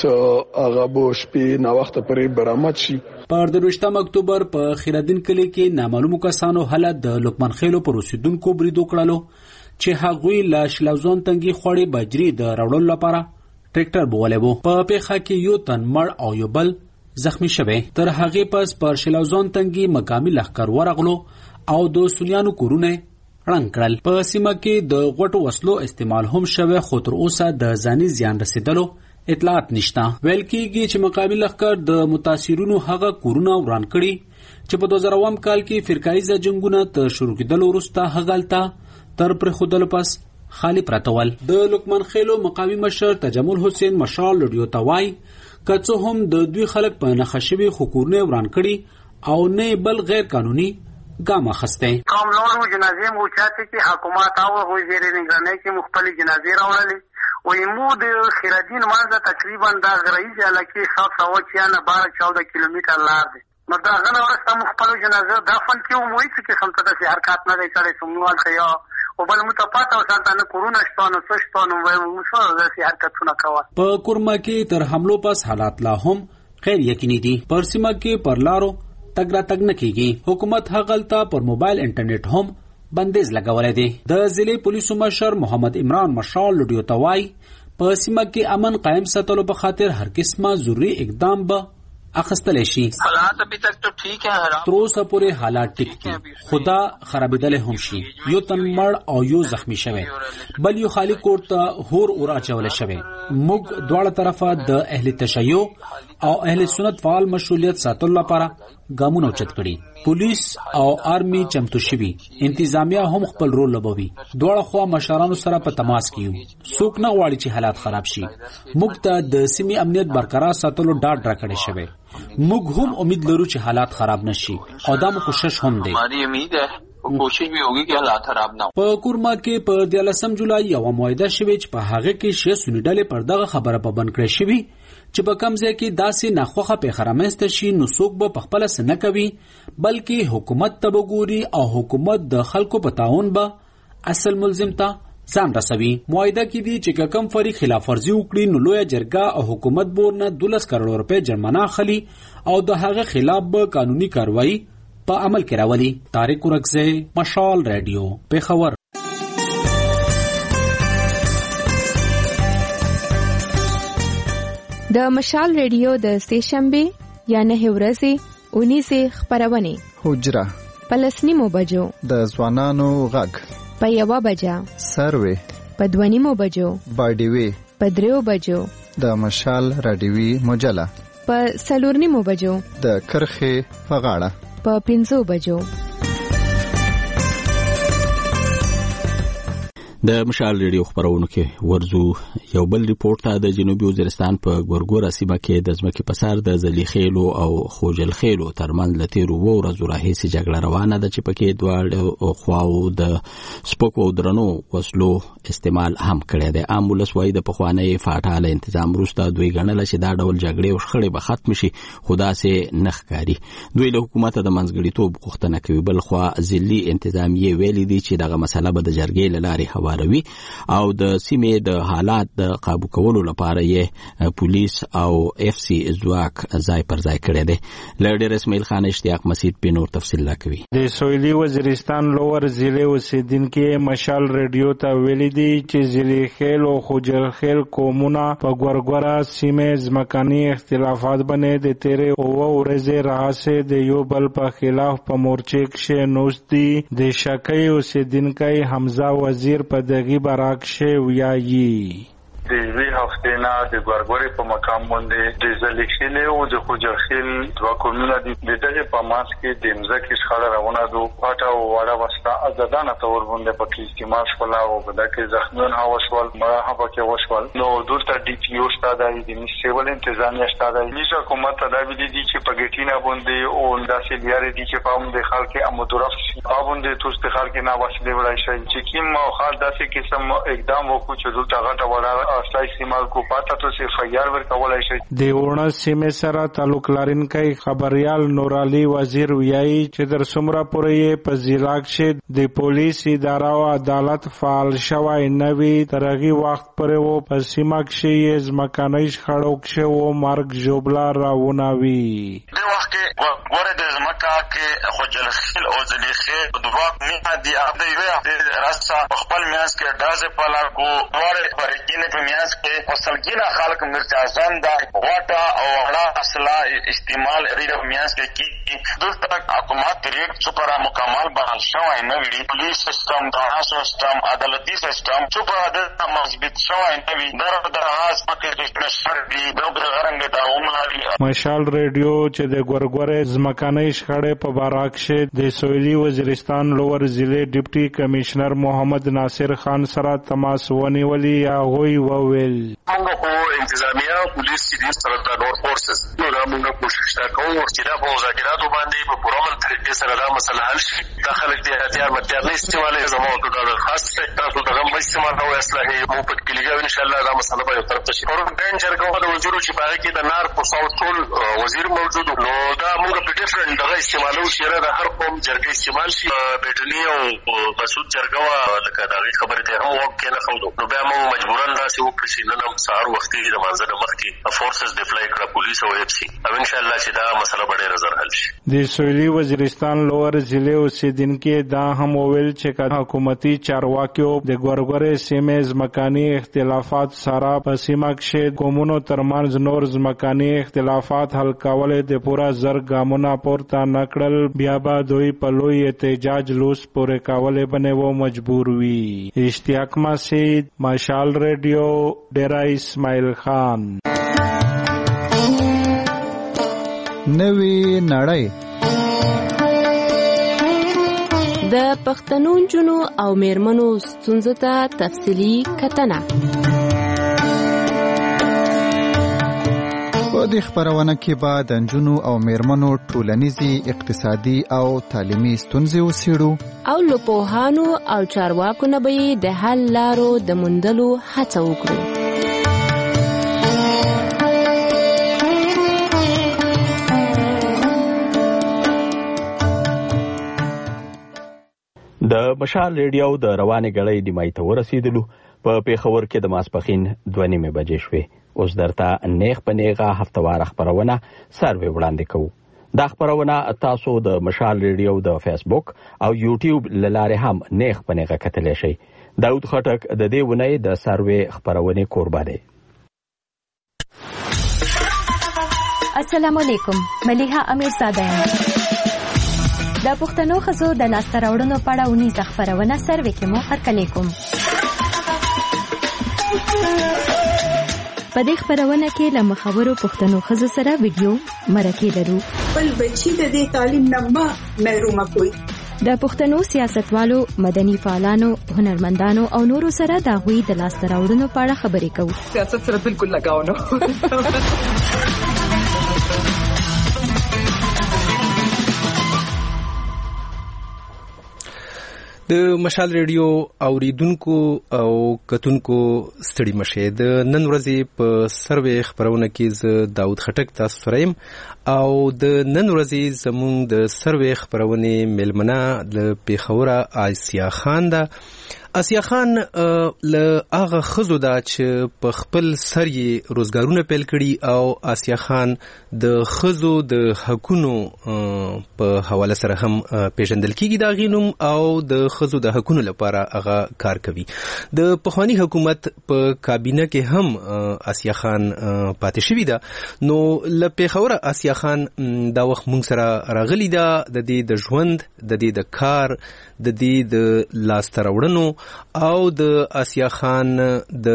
چې هغه به شپې نا وخت پرې برآمد شي. پر دروشتم اکتوبر په خیرالدین کلی کې نامعلومو کسانو حالت د لقمان خیلو پر اوسیدونکو بریدو کړلو چې هغوی لا شلوزان تنګي خوړې بجری د راوړلو لپاره ټریکټر بوولې وو. په پیښه کې یو تن مړ او یو بل زخمی شوی. تر هغه پس پر شلوزان تنګي مقامي لښکر ورغلو او د سنیانو کورونه رنګ کړل. په سیمه کې د غټو وسلو استعمال هم شوی، خو تر اوسه د ځاني زیان رسیدلو اطلاعات نشته. ویل کېږي چې مقامي لښکر د متاثرینو هغه کورونه وران کړي چې په دوه زره اووم کال کې فرقایي جنگونه تر شروع کېدلو وروسته هغلته تر پر خودلو پس خالی پراتول. د لقمان خیلو مقامی مشر تجمل حسین مشال لډیو توای که څه هم د دوی خلک په نخښوي حکومت وران کړي او نه بل غیر قانوني ګام اخسته. کوم نور جنازې مو چاته چې حکومت او وزیر نگرانی کې مختلف جنازې راوړلې او یمو د خیرالدین مانزه تقریبا د غرایز علاقې سات سو چیانه بارہ چودہ کیلومتر لار دی. نو دا غنه ورسته مختلف جنازه دفن کې موي چې څنګه د حرکت نه کړي سموال کیا او بل متپاته وسانه کورونه شتونه سشتونه وایو څو د حرکتونه کوا. په کورما کې تر حملو پس حالات لا هم غیر یقیني دي. پر سیمه کې پر لارو تګ را تګ نه کیږي. حکومت هغلتا پر موبایل انټرنیټ هم بندیز لګولې دي. د ضلع پولیسو مشر محمد عمران مشال لډیو توای په سیمه کې امن قائم ساتلو په خاطر هر قسمه ضروري اقدام به اخستل شي. حالات ابھی تک تو ٹھیک ہے، تر اوسه پورې حالات ټیک دي، خدا خرابېدل هم شي. یو تن مړ او یو زخمی شوی، بل یو خالی کور ته هور اور اچول شوی. موږ دواړه طرفه د اهل تشیع او اهل سنت فعال مشغولیت ساتلو لپاره ګامونه اوچت کړي. پولیس او آرمی چمتو شوي، انتظامیه هم خپل رول لوبوي. دواړه خوا مشرانو سره په تماس کې یو. څوک نه غواړي چې حالات خراب شي. موږ ته د سیمې امنیت برقرار ساتلو ډاډ راکړی شوی. موږ هم امید لرو چې حالات خراب نشي او دا مو کوشش هم دی. ہماری امید ہے کوشش بھی ہوگی کہ حالات خراب نہ ہو. په کورما کې په دیارلسم جولای یو معاهده شوی چې په هغه کې شیعه سنی ډلې پر دغه خبره پابند کړی شوی چې په کم ځای کې داسې ناخوخه پیښه رامنځته شي نو څوک به په خپله څه نه کوي، بلکې حکومت ته به ګوري او حکومت د خلکو په تعاون به اصل ملزم ته ځان رسوي. معاهده کې دي چې کوم فریق خلاف ورزي وکړي نو لویه جرګه او حکومت بورنه دولس کروڑ روپے جرمانه اخلي او د هغه خلاف به قانوني کاروایی په عمل کې راولي. طارق ورکزه، مشال رادیو، پیښور. د مشال رادیو د سهشنبه یا نه ورځې اونیزه خبرونه. حجره. پلسنیمو بجو. د ځوانانو غږ. په یوه بجه، سروې په دوه نیمو بجو، باډیوي په دریو بجو، د مشال راډیوي مجله په څلور نیمو بجو، د کرخې په غاړه په پنځو بجو. د مشال ریډیو خبرونو کې ورزو یو بل ریپورت ته د جنوبي وزیرستان په ګورګورا سیمه کې د ځمکې په سر د ځلی خېلو او خوجل خېلو ترمنځ له تیرو اوو ورځو راهیسې جګړه روانه ده چې پکې دواړو خواو د سپکو او درنو وسلو استعمال هم کړی دی. عام ولس وایي د پخوانۍ فاټا له انتظام وروسته دوی ګڼله چې دا ډول جګړې او شخړې به ختم شي، خو داسې نه ښکاري. دوی له حکومته د منځګړیتوب غوښتنه کوي. بل خوا ځلي انتظامیې ویلي دي چې دغه مسله به د جرګې له لارې هوار روي او د سیمې د حالات د قابو کولو لپاره یې پولیس او اف سی ځواک ځای پر ځای کړی دی. له ډېر اسماعیل خان اشتیاق مسید په نور تفصیل راکوي. د سویلي وزیرستان لوور ضلع اوسیدونکو مشال ریډیو ته ویلي دي چې ضلع خیل او خوجل خیل قومونه په ګورګورا سیمې ځمکاني اختلافات باندې د تیرې اوه ورځې راهیسې د یو بل په خلاف په مورچې کې نوست دي. د شکی اوسیدونکی حمزه وزیر په دغه براکشه ویایي د دې هفته نه د ګورګوري په مقام باندې د زلیخیل او د خوجرخیل دوه قومونه د دغه په ماس کې د مزکه شخړه روانه ده. پټه او وړه وستا ازادانه تور باندې په کې استعمال شول او دغه زخمون هوا شول مرحبا کې وشول. نو دلته ډي پی او ستادای د سیول انتظامیه ستادای نیزه حکومت ته دا ویلي دي چې په ګټینا باندې او داسې لیارې دي چې په هم د خلک امودرف باندې توست خلک نه واسلې وړای شي چې کیم او خاص داسې قسم اقدام وکړي چې دلته غټه وړه اصلي استعمال کو پاته تو سي فیار ور کولای شي. د ورن سیمه سره تعلق لرونکي خبريال نور علي وزیر ویایي چې در څومره پورې په ضلع کې د پولیس اداره او عدالت فعال شوی نوي ترغي وخت پرې وو په سیمه کې ځمکاني شخړو کې وو مرګ جوبلا راوناوي. د وخت کې ګوره د ځمکا کې خوجل خیل او ځلی خیل دوه نه دي اده وي راسته خپل میاس کې دازه پلا کو ور ورګینه په میاس کې وسلګینا خلک مرتازان دا واټا او وړا اصله استعمال ریډ میاس کې کی دلته حکومت ریډ سپر مکمل بحال شوی نوی پولیس سیستم دا سیستم عدالتي سیستم سپر د مثبت شوی نوی در دراز پکې د نشر دی د غرنګ دا عمر. مشال ریډیو چې د ګورګورې ځمکاني شخړې په باراکشه د سویلي وزیرستان لوور ضلع ډیپټي کمشنر محمد ناصر خان سره تماس ونیولي یا غوي وویل موږ په انتظامیه پولیس چې سره د نور فورسز نو دا موږ کوشش کوو چې دا په مذاکراتو باندې په پوره طریقې سره دا مسله حل شي. دا خلک د احتیاط متر نه استعمالوي زموږ ته دا خاص تاسو ته هم استعمال او اصلاحي مو په کلیګا ان شاء الله دا مسله به یو طرف ته شي. اور ډنجر کوو د وزیر چې باغ کې د نار په صوت ټول وزیر موجود نو دا موږ په ډیفرنٹ دغه استعمالو چې د هر قوم جرګه استعمال شي بیٹلی او مسعود جرګه لکه دا خبره ته هم وکړه نه خو نو بیا موږ مجبورن راسي وکړو چې نن هم سهار وختي د منځ د مخکې فورسز ډیپلای کړه پولیس او اف سی او ان شاء الله چې دا مسله به ډېر زر حل شي. د سویلي وزیرستان لوور ضلع اوسیدونکو دا هم ویل چې حکومتي چارواکیو د ګورګورې سیمې ځمکاني اختلافات سره په سیمه کې قومونو ترمنځ نور ځمکاني اختلافات حل کول د پورا زر ګامونه پورته نکړل بیا به دوی په لوی احتجاج لوس پورې کولې باندې و مجبور وي. اشتیاق مسید مشال ریډیو ډیرا اسماعیل خان. نوی نړۍ د پښتنو جنو او میرمنو ستونزو ته تفصیلی کتنه. په دې خبرونه کې به د نجونو او میرمنو ټولنیزي اقتصادي او تعلیمي ستونزې وڅېړو او له پوهانو او چارواکو نه به د حل لارو د موندلو هڅه وکړو. د مشال ریډیو د روانې غړې د مای ته ورسېدلو په پیښور کې د ماسپخین دوه نیمې بجې شوې. اوس درته نیغ په نیغه هفتوار خبرونه سروې وړاندې کوو. دا خبرونه تاسو د مشال ریډیو د فیسبوک او یوټیوب له لارې هم نیغ په نیغه کتلی شئ. داود خټک د دې ونې د سروې خبرونې کوربه دی. السلام علیکم، ملیحه امیر زاده یم. د پښتنو ښځو د لاسته راوړنو په اړه اونیزه خپرونه سروې کې مو هرکلی کوم. په دې خپرونه کې له مخورو پښتنو ښځو سره ویډیو مرکې لرو. بل بچی د دې تعلیم نه محروم کوي. د پښتنو سیاستوالو، مدني فعالانو، هنرمندانو او نورو سره د هغوی د لاسته راوړنو په اړه خبرې کوو. سیاست سره بالکل لګاو نه. د مشال ریډیو اوریدونکو او کتونکو ستړي مشه. د نن ورځې په سروې خبرونه کې ز داود خټک تاسو سره يم او د نن ورځې زموږ د سروې خبرونه ملمنه د پیښوره آسیا خان ده. آسیا خان له هغه خزو دا چې په خپل سر یې روزګارونه پیل کړي او آسیا خان د خزو د حقونو په حواله سره هم پیژندل کیږي. دا غینوم او د خزو د حقونو لپاره هغه کار کوي. د پخوانی حکومت په کابینه کې هم آسیا خان پاتې شوی ده. نو له پیښوره آسیا خان دا وخت مونږ سره راغلی ده د دې د ژوند، د دې د کار، د دې د لاسته راوړنو او د آسیا خان د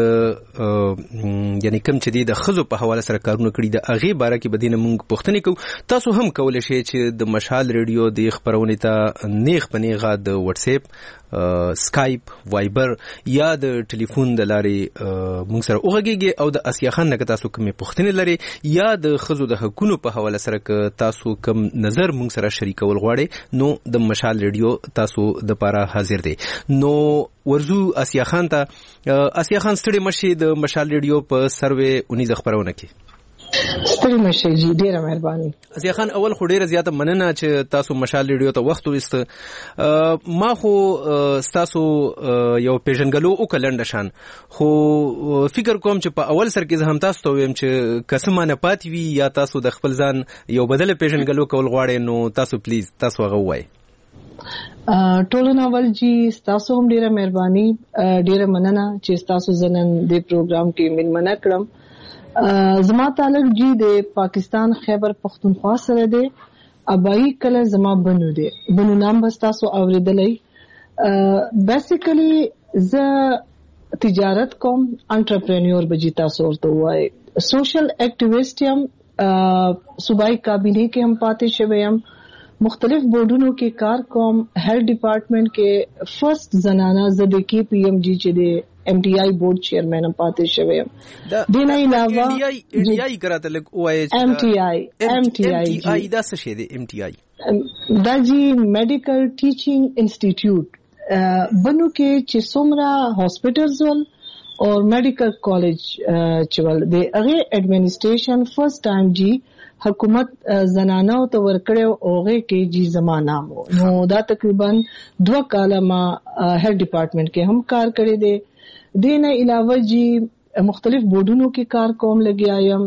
یعنی کوم چې د خزو په حواله سره کارونه کړي د هغه باره کې بدینه مونږ پوښتنه کوو. تاسو هم کولای شئ چې د مشال ریډیو د خبرونه ته نیغ پنیغه د واتس اپ، سکایپ، وایبر یا د ټلیفون د لارې مونږ سره وغږیږئ او د آسیا خان نه تاسو کومې پوښتنې لري یا د خزو د حقونو په حواله سره که تاسو کوم نظر مونږ سره شریکول غواړئ نو د مشال ریډیو تاسو د پاره حاضر دی. نو ورزو آسیا خان ته. آسیا خان ستړي مشي د مشال ریډیو په سروې اونیزه خبرونه کې. ستړي مشه جی، ډیره مهرباني. آسیا خان اول خو ډیره زیاته مننه چې تاسو مشال ریډیو ته وخت وست. ما خو تاسو یو پیژنګلو او کلند شان خو فکر کوم چې په اول سر کې زه هم تاسو ته ویم چې قسمه نه پات وی یا تاسو د خپل ځان یو بدل پیژنګلو کول غواړئ نو تاسو پلیز تاسو هغه وایي. ټولو ناول جی تاسو هم ډیره مهرباني، ډیره مننه چې تاسو زنن د پروګرام کې ملمنه کړم. زما تعلق جی د پاکستان خیبر پختونخوا سره دی. ابای کله زما بنو دی، بنو نام بس تاسو اوریدلې. بیسیکلی زه تجارت کوم، انټرپرینور بجی تاسو ورته وای. سوشل اکټیویسټ یم، صوبائی کابینه کې هم پاتې شوی یم، مختلف بورډونو کې کار کوم. هیلث ډپارټمنٹ کې فرست زنانه زده کې پی ایم جی چې دی ایم ٹی آئی بورڈ چیئرمین هم پاتې شوی یم. دینه علاوه ایم ٹی آئی کراته لګ وای. ایم ټي آئی ایم ټي آئی دا څه شی دی؟ ایم ټي آئی دا جی میډیکل ټیچینګ انسټیټیوټ بنو کې چې څومره هاسپټلز ول او میډیکل کالج چول دی هغه ایڈمنسټریشن فرست ټایم جی حکومت زنانو ته ورکړو اوغه کې جی زمانہ مو نو دا تقریبا دو کاله ما هیلث ډپارټمنٹ کې هم کار کړی دی. دینه علاوه جی مختلف بورډونو کې کار کوم لګیا یم.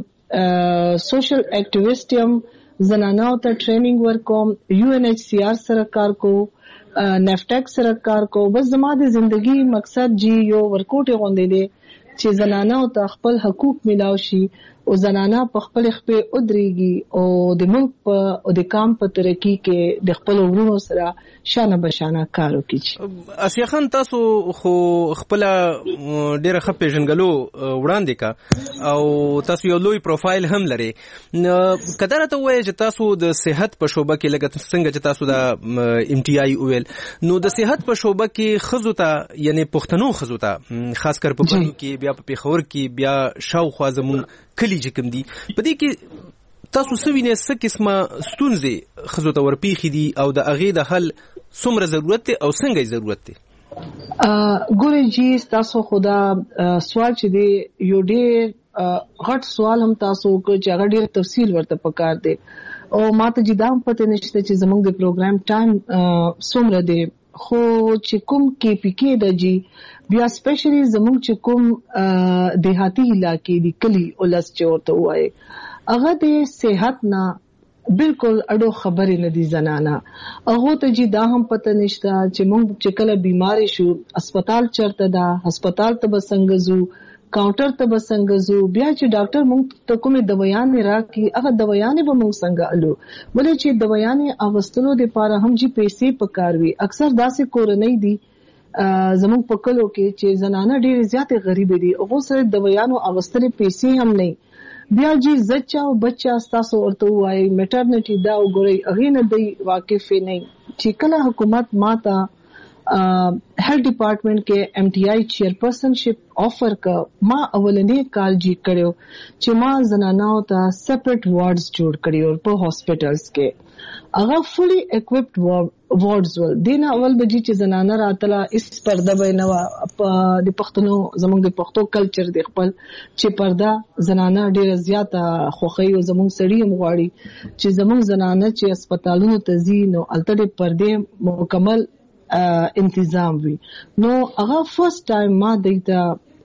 سوشل اکټیویسټ یم، زنانو ته ټریننګ ورکوم، یو ان ایچ سی آر سره کار کو، نیفټیک سره کار کو. بس زما د ژوندۍ مقصد جی یو ورکوټ غوندې دی چې زنانو ته خپل حقوق ملاو شي او زنانه په خپل خپل ودرېږي او د ملک په او د کام په ترقی کې د خپل ورونو سره شانه بشانه کار وکړي. آسیا خان تاسو خو خپل ډیره ښه پیژنګلو وړاندې کا او تاسو یو لوی پروفایل هم لري. کله ته وایي چې تاسو د صحت په شوبه کې لګت څنګه چې تاسو د ایم ټي آئی ویل نو د صحت په شوبه کې خزو ته یعنی پښتنو خزو ته خاص کر په بنو کې بیا په پیښور کې بیا شاوخوا زمون کلی چې کوم دي په دې کې تاسو سوینه څه قسمه ستونزې خزو ته ورپیخي دي او د اغه د حل څومره ضرورت دی او څنګه ضرورت دی؟ ګورې جی تاسو خدا سوال چې دی یو ډېر غټ سوال هم تاسو کو چې هغه ډېر تفصیل ورته پکار دی او ماته جدام پته نشته چې زموږ د پروګرام ټایم څومره دی خو چې کوم کې پی کې د جی بیا سپیشلی زموږ چې کوم دیهاتی علاقې دی کلی ولس چورته وای هغه د صحت نه بالکل اډو خبرې نه دي زنانه هغه ته جی دا هم پته نشته چې موږ چې کله بیماری شو هسپتال چرته دا هسپتال ته بسنګ زو کاونټر ته به څنګه زو بیا چې ډاکټر مونږ ته کومې دوايانې راکړي هغه دوايانې به مونږ څنګه الو ولې چې دوايانې اغوستلو لپاره هم جی پیسې پکاروي اکثر داسې کورنۍ دي زموږ په کلو کې چې زنانه ډېر زیاتې غریب دي هغه سره دوايانو اغوستلې پیسې هم نه بیا جی زچا او بچا تاسو ورته وایي میټرنټي دا وګورئ هغه نه دی واقف نه چې کله حکومت ماته هیلث ډپارټمنټ کې ایم ټي آی چیرپرسنشپ آفر کا ما اولنې کال جی کړو چې ما زنانو ته سپریټ وارډز جوړ کړیو په هاسپټلز کې هغه فلی اکوپډ وارډز ول دینه اول بجې چې زنانه راتله اس پرده بینوا د پښتنو زموږ د پښتو کلچر د خپل چې پرده زنانه ډیره زیاته خوخي او زموږ سړی هم غواړي چې زموږ زنانه چې هسپتالونو ته ځي نو الته پرده مکمل انتظام وي نو هغه فرست ټایم ما دیتا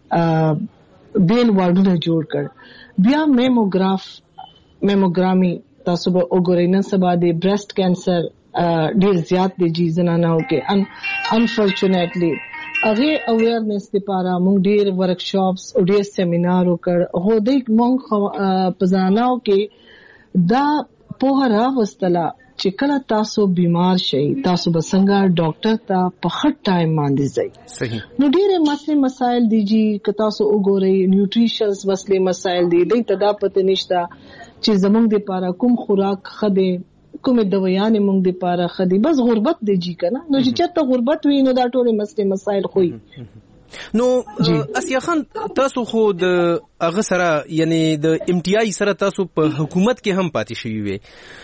بیل وارډونه جوړ کړ بیا میموګراف میموګرامي تاسو به وګورئ نن سبا د برېست کینسر ډیر زیات دی جی زنانو کې ان انفورچونټلی هغه اویرنس لپاره موږ ډیر ورکشاپس او ډیر سیمینار وکړ هغه د موږ په زنانو کې دا په هر وستلا چې کله تاسو بیمار شئ تاسو به څنګه ډاکټر ته په خټ ټایم باندې ځئ صحیح نو ډیره مسلې مسائل دي جی که تاسو وګورئ نیوټریشنز مسلې مسائل دي د تدا پته نشته چې زمونږ د لپاره کوم خوراک خده کوم دوايانې موږ د لپاره خدي بس غربت دی جی کنه نو چې چېرته غربت وي نو دا ټول مسلې مسائل خوې نو اسیا خان تاسو خو د هغه سره یعنی د ایم ټي آی سره تاسو په حکومت کې هم پاتې شوی وي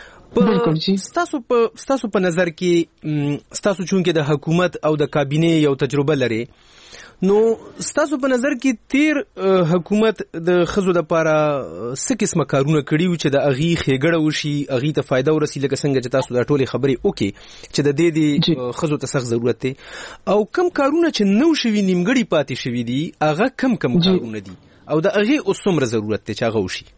ستاسو په ستاسو په نظر کې ستاسو چونکه د حکومت او د کابینه یو تجربه لري نو ستاسو په نظر کې تیر حکومت د خزو د لپاره څه قسمه کارونه کړي و چې د اغي خېګړه وشي اغي ته فائدہ ورسي لکه څنګه چې تاسو دا ټولې خبرې وکي چې د دې دې خزو ته سخت ضرورت دی او کم کارونه چې نو شوي نیمګړي پاتې شوي دي هغه کم کم کارونه دي او د اغي اوسمره ضرورت دی چې هغه وشي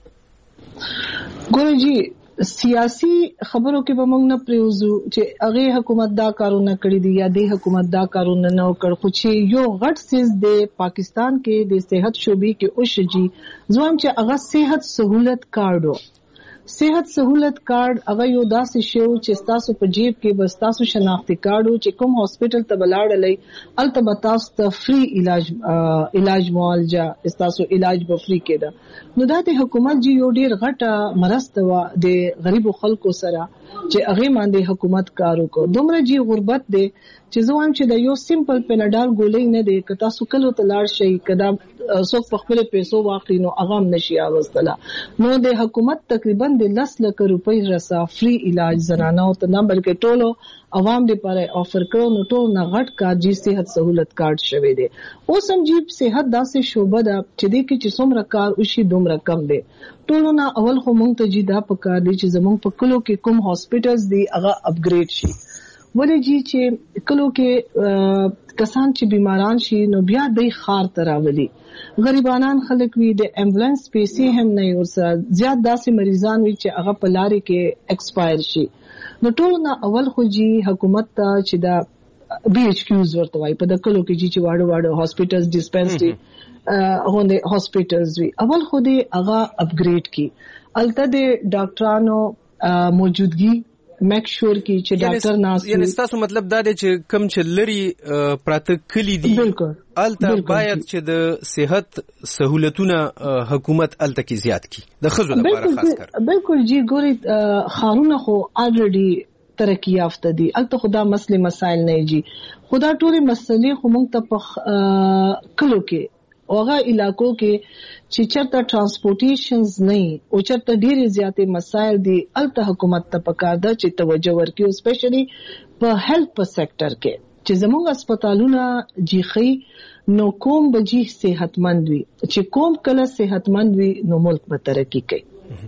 ګورئ جی سیاسي خبرو کې به موږ نه پریوزو چې هغه حکومت دا کارونه کړی دي یا د حکومت دا کارونه نه وکړ خو چې یو غټ سیس د پاکستان کې د صحت شوبې کې او شجي ځوام چې هغه صحت سہولت کارت صحت سہولت کارت هغه یو داسې شی چې تاسو په جیب کې بس تاسو شناختی کارت چې کوم هاسپټل ته بلاړلې البته تاسو ته فری علاج علاج معالجه تاسو علاج به فری کېده نو دا د حکومت جی یو ډیر غټه مرسته و د غریبو خلکو سره چې هغه باندې حکومت کارو کو دومره جی غربت دی چې زوام چې د یو سیمپل پیناډال ګولې نه دی که تاسو کله ته لاړ شئ کدا څوک په خپل پیسو واخلي نو هغه نشي اغوستله نو د حکومت تقریبا د لس لک روپۍ رسا فری علاج زنانو ته نه بلکې ټولو عوام لپاره آفر کړو نو ټول نه غټ کار جی صحت سہولت کارت شوی دی او سمجیب صحت داسې شوبه ده چې د کې چې څومره کار وشي دومره کم دی ټولو نه اول خو مونږ ته جی دا پکار دی چې زمونږ په کلو کې کوم هاسپټلز دی هغه اپګریډ شي ولې جی چې کلو کې کسان چې بیماران شي نو بیا د خار تراولي غریبانان خلک وي د امبولانس پیسې هم نه ورسره زیات داسې مریضان وي چې هغه په لارې کې ایکسپایر شي نو ټول نه اول خو جی حکومت ته چې دا بي ایچ کیوز ورته وای په د کلو کې چې واړو واړو هاسپټلز ډیسپنسري هغه هاسپټلز وي اول خو دې هغه اپګریډ کی الته د ډاکټرانو موجودګي میک شور کی چې ډاکټر ناس یعنی تاسو مطلب دا دی چې کم چې لري پراته کلی دي الته باید چې د صحت سہولتونه حکومت الته کې زیات کی د خزو لپاره خاص کر بالکل جی ګوري خارونه خو الریډي ترقی یافته دي الته خدا مسلې مسائل نه جی خدا ټولې مسلې خو موږ ته په کلو کې اوغه علاقو کې چې چرته ترانسپورټیشنز نه او چرته ډېری زیاتې مسایل دي الته حکومت ته پکار ده چې توجه ورکړي سپیشلی په هیلث په سېکټر کې چې زموږ هسپتالونه جیخي نو کوم بجی صحتمند وي چې کوم کله صحتمند وي نو ملک به ترقی کوي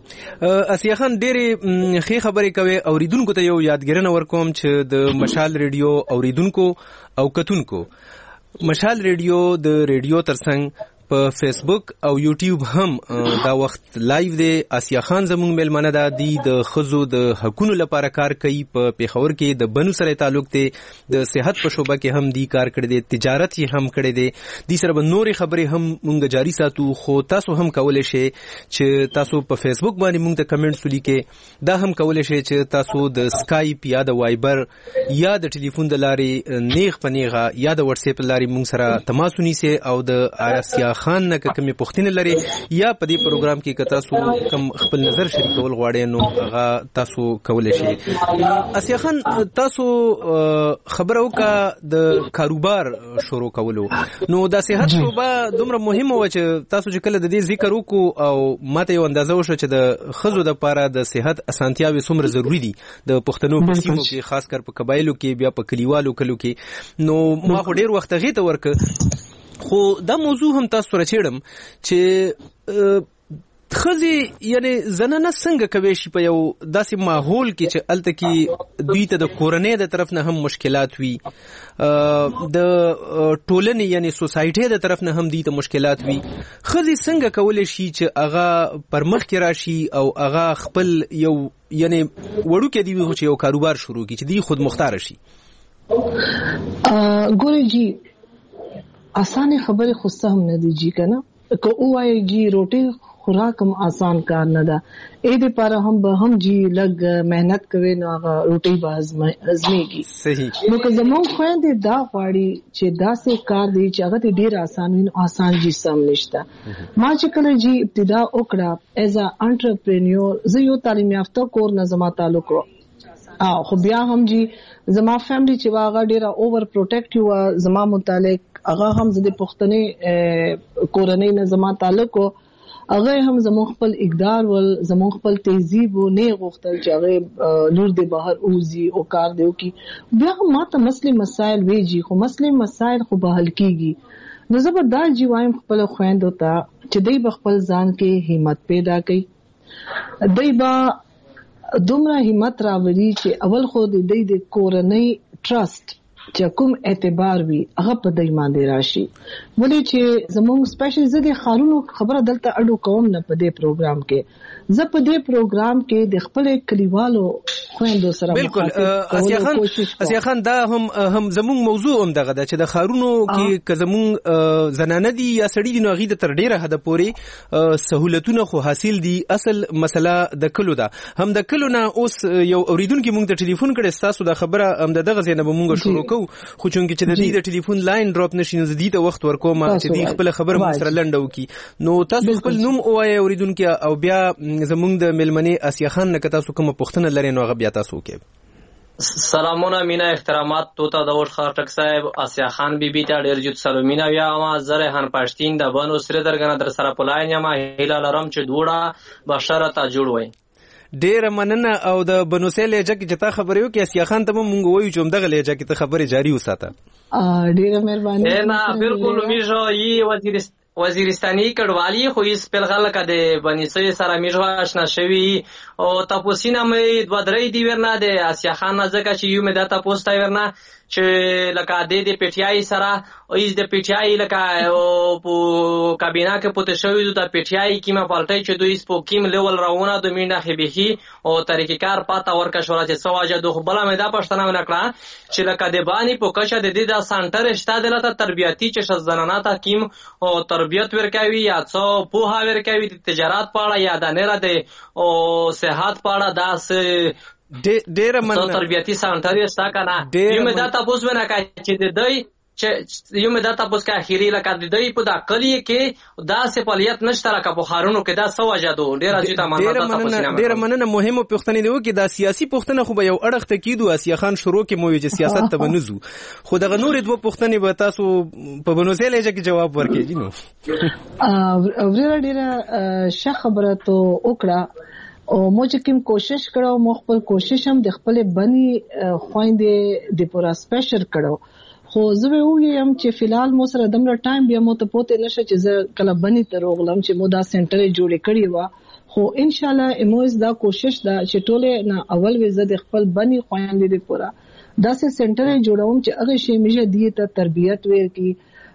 اسیا خان ډېرې ښې خبرې کوي اوریدونکو ته یو یادګرنه ورکوم چې د مشال ریډیو اوریدونکو او کتونکو مشال ریډیو د ریډیو ترڅنګ په فیسبوک او یوټیوب هم دا وخت لایو دی. آسیا خان زموږ میلمنه ده، دی د ښځو د حقونو لپاره کار کوي. په پیښور کې د بنو سره تعلق دی، د صحت په شعبه کې هم دی کار کړی دی، تجارت یې هم کړی دی. دې سره به نورې خبرې هم مونږ جاری ساتو، خو تاسو هم کولی شئ چې تاسو په فیسبوک باندې مونږ ته کمنټس ولیکئ. دا هم کولی شئ چې تاسو د سکایپ یا د وایبر یا د ټلیفون د لارې نیغ په نیغه یا د واتس اپ لارې مونږ سره تماس ونیسئ او د آسیا خان نه که کومې پوښتنې لري یا په دې پروګرام کې که تاسو کوم خپل نظر شریکول غواړئ نو هغه تاسو کولی شئ. آسیا خان، تاسو خبره وکړه د کاروبار شروع کولو، نو د صحت شعبه دومره مهمه وه چې تاسو چې کله د دې ذکر وکړو او ماته یو اندازه وشوه چې د ښځو دپاره د صحت اسانتیاوې څومره ضروري دي د پښتنو په سیمو کې، خاص کر په قبایلو کې، بیا په کلیوالو کلو کې. نو ما خو ډېر وخت هغې ته ورکړ، خو دا موضوع هم تاسو سره چېړم چې ښځې یعنې زنانه څنګه کوی شي په یو داسې ماحول کې چې هلته کې دوی ته د کورنۍ د طرف نه هم مشکلات وي، د ټولنې یعنې سوسایټۍ د طرف نه هم دوی ته مشکلات وي، ښځې څنګه کولی شي چې هغه پر مخکې راشي او هغه خپل یو یعنې وړوکی دی وي چې یو کاروبار شروع کړي چې دوی خود مختاره شي؟ ګورئ جی، اسانه خبرې خو څه هم نه دي جی، که نه که ووایي جی روټۍ خوراک هم آسان کار نه ده، اې دپاره هم به هم جی لږ محنت کوي نو هغه روټۍ به هضمېږي. صحیح. نو که زموږ خویندې دا غواړي چې داسې کار دی چې هغه ته ډېر آسان وي، نو آسان جی سم نشته. ما چې کله جی ابتدا وکړه ایز ا انټرپرینیور، زه یو تعلیم یافته کور نه زما تعلق و، خو بیا هم جی زما فیملی چې هغه ډېره اوور پروټیکټیو وه زما متعلق، هغه هم زه د پښتنې کورنۍ نه زما تعلق و، هغه هم زموږ خپل اقدار ول، زموږ خپل تهذیب و نه غوښتل چې هغه لور د بهر اوزي او کار دی وکړي. بیا هم ما ته مسلې مسایل ویجي، خو مسلې مسایل خو به حل کېږي. نو زه به دا جی وایم خپلو خویندو ته چې دوی به خپل ځان کې همت پیدا کړي، دوی به دومره همت راوړي چې اول خو د دوی د کورنۍ ټرسټ چې کوم اعتبار وي هغه په دای باندې راشي. ولې چې زموږ سپیشل زه د خارونو خبره دلته اډو کوم نه په دې پروګرام کې، زه په دې پروګرام کې د خپل کلیوالو خويندو سره بالکل. آسیا خان آسیا خان دا هم هم زموږ موضوع هم دغه ده چې د خارونو کې که زموږ زنانه دي یا سړي دي نو هغې د تر ډېره حده پورې سهولتونه خو حاصل دي. اصل مسله د کلو ده. هم د کلو نه اوس یو اوریدونکي موږ ته ټلیفون کړی، ستاسو دا خبره هم د دغه ځای نه به موږ شروع کوو، خو چونکې چې د دې د ټلیفون لاین ډراپ نشي نو زه دې ته وخت ورکوم چې دې خپله خبره موږ سره لنډه وکړي. نو تاسو خپل نوم ووایئ اوریدونکي، او بیا زموږ د میلمنې آسیا خان نه که تاسو کومه پوښتنه لرئ نو هغه بیا تاسو وکړئ. سلامونه، مینا احترامات تو تا دور خاطک صاحب، آسیا خان بی بی تا ډیر جوت سلامونه بیا ما زره هن پښتین د بنو سره درګنه در سره پلاین ما هیله لرم چې دوړه بشره تا جوړ وای. ډیره مننه. او د بنوسه لهجه کې چې تا خبرې وکړې آسیا خان ته مونږ وایو چې همدغه لهجه کې ته خبرې جاری وساته. ډیره مهرباني. نه بالکل میژو یي وزیرستان وزیرستانی کډوالی خو یې سپل غل کده بنیسه سره میژو آشنا شوی او تاسو نه مې دوه درې دی ورنه د آسیا خان ځکه چې یو مې دا تاسو ته ورنه چې لکه د دې پټیای سره او از د پټیای لکه او په کابینه کې پته شوی د پټیای کیمه پالټای چې دوی سپوکیم لیول راونه د مینه خبيخي او طریقې پاتا ورکه شورا چې سواجه دوه بل مې دا پښتنه ونکړه چې لکه د بانی په کچه د دې د سنټر شته دلته تربیتی چې زنانه ته کیم او تربیت ورکوي یا څو پوها ورکوي د تجارت پاړه یا د نه را دي او صحت پاړه داس ډېر مننه. تربیتی سنټر یې ستا کنه یو مې دا تاسو ونه کای چې د دوی چې یو مې دا تاسو کا اخیری لکه د دوی په دا کلی کې دا سپالیت نشته لکه په خارونو کې دا سواجه دو ډېر اجازه مانه تاسو. ډېر مننه. مهمه پوښتنه دی وکي دا سیاسي پوښتنه خو به یو اړخ ته کیدو آسیا خان شروع کې مو چې سیاست ته بنزو، خو دغه نور دوه پوښتنې به تاسو په بنوسه لهجه کې جواب ورکړئ. جنو ډېر ډېر ښه خبره ته وکړه او مو چې کوم کوشش کړو مو خپل کوشش هم د خپل بني خويندې د پورا سپیشل کړو، خو زه به وایم چې فلحال مو سره دمر ټایم بیا مو ته پوتې نشه چې زه کله بني ته روغلم چې مو دا سنټر جوړ کړی و، خو ان شاء الله اموز دا کوشش دا چې ټوله نه اول وزه د خپل بني خويندې د پورا دا سه سنټر جوړوم چې هغه شی میشه دی ته تربیت ورکړي،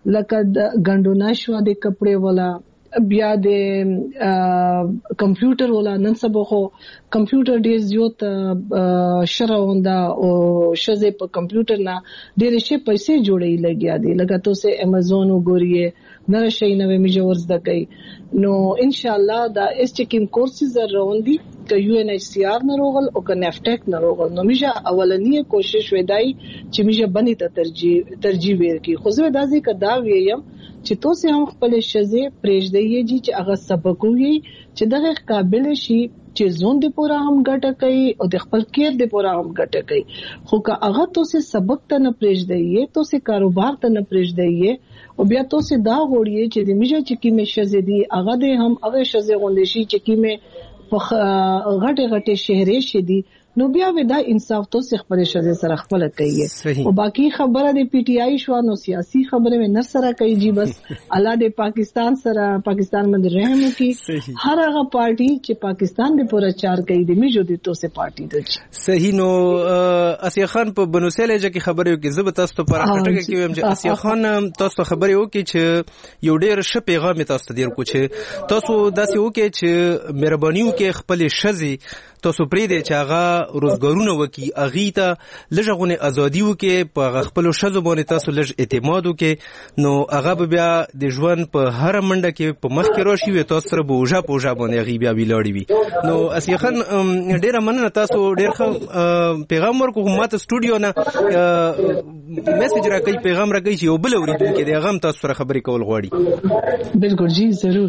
لکه د ګندونه شو د کپڑے ولا بیا د کمپیوټر ولا نن سبا خو کمپیوټر ډیر زیات شروندا او شزه په کمپیوټر نه ډیر شي پیسې جوړې لګیا دي لکه تاسو امازون وګورئ نره شي نوې میجورز دګي نو ان شاء الله دا اس چکیم کورسز روندي ک یو ان ایچ سی آر نه روغل او ک نفټیک نه روغل نو میجا اولنی کوشش ودای چې میجا بنی ته ترجیح ترجیح ورکړي خو زه داسې کدا ویم چې تاسو هم خپل شزه پرېږدئ چې هغه سبق وي چې دغه قابل شي چې زون دی پورا هم ګټه کوي او د خپل کیر دی پورا هم ګټه کوي خو که هغه تاسو سبق ته نه پرېږدئ تاسو کاروبار ته نه پرېږدئ او بیا تاسو دا غوړی چې د میجا چې کی مې شزه دی هغه د هم هغه شزه غونډې شي چې کی مې غټه غټه شهرې شي دي نو بیا ودا انصاف تو سره خبره شزه سره خپل کوي او باقی خبره د پی ټی آی شو نو سیاسي خبره مې نه سره کوي جی بس الله د پاکستان سره پاکستان باندې رحم وکي هر هغه پارټي چې پاکستان د پوره چار کوي د میجو د تو سه پارټي د صحیح نو اسیا خان په بنوسیله چې خبره وکي زه تاسو ته پر اټکه کې ویم چې اسیا خان تاسو خبره وکي چې یو ډیر ښه پیغام تاسو ته دیر کو چې تاسو داسې وکي چې مهرباني وکي خپل شزي تاسو پرې دې چې هغه روزګارونه وکي اغي ته لږغونه ازادي وکي په خپل شزو باندې تاسو لږ اعتماد وکي نو هغه بیا د ژوند په هر منډه کې په مخ کې راشي وي تاسو سره بوجا پوجا باندې اغي بیا ویلاړي وي نو اسیا خان ډیره مننه تاسو ډیر ښه پیغام ورکو ماته سټوډیو نه میسج راکړي پیغام راکړي چې یو بل اوریدونکو دی هغه تاسو سره خبرې کول غواړي بالکل جی ضرور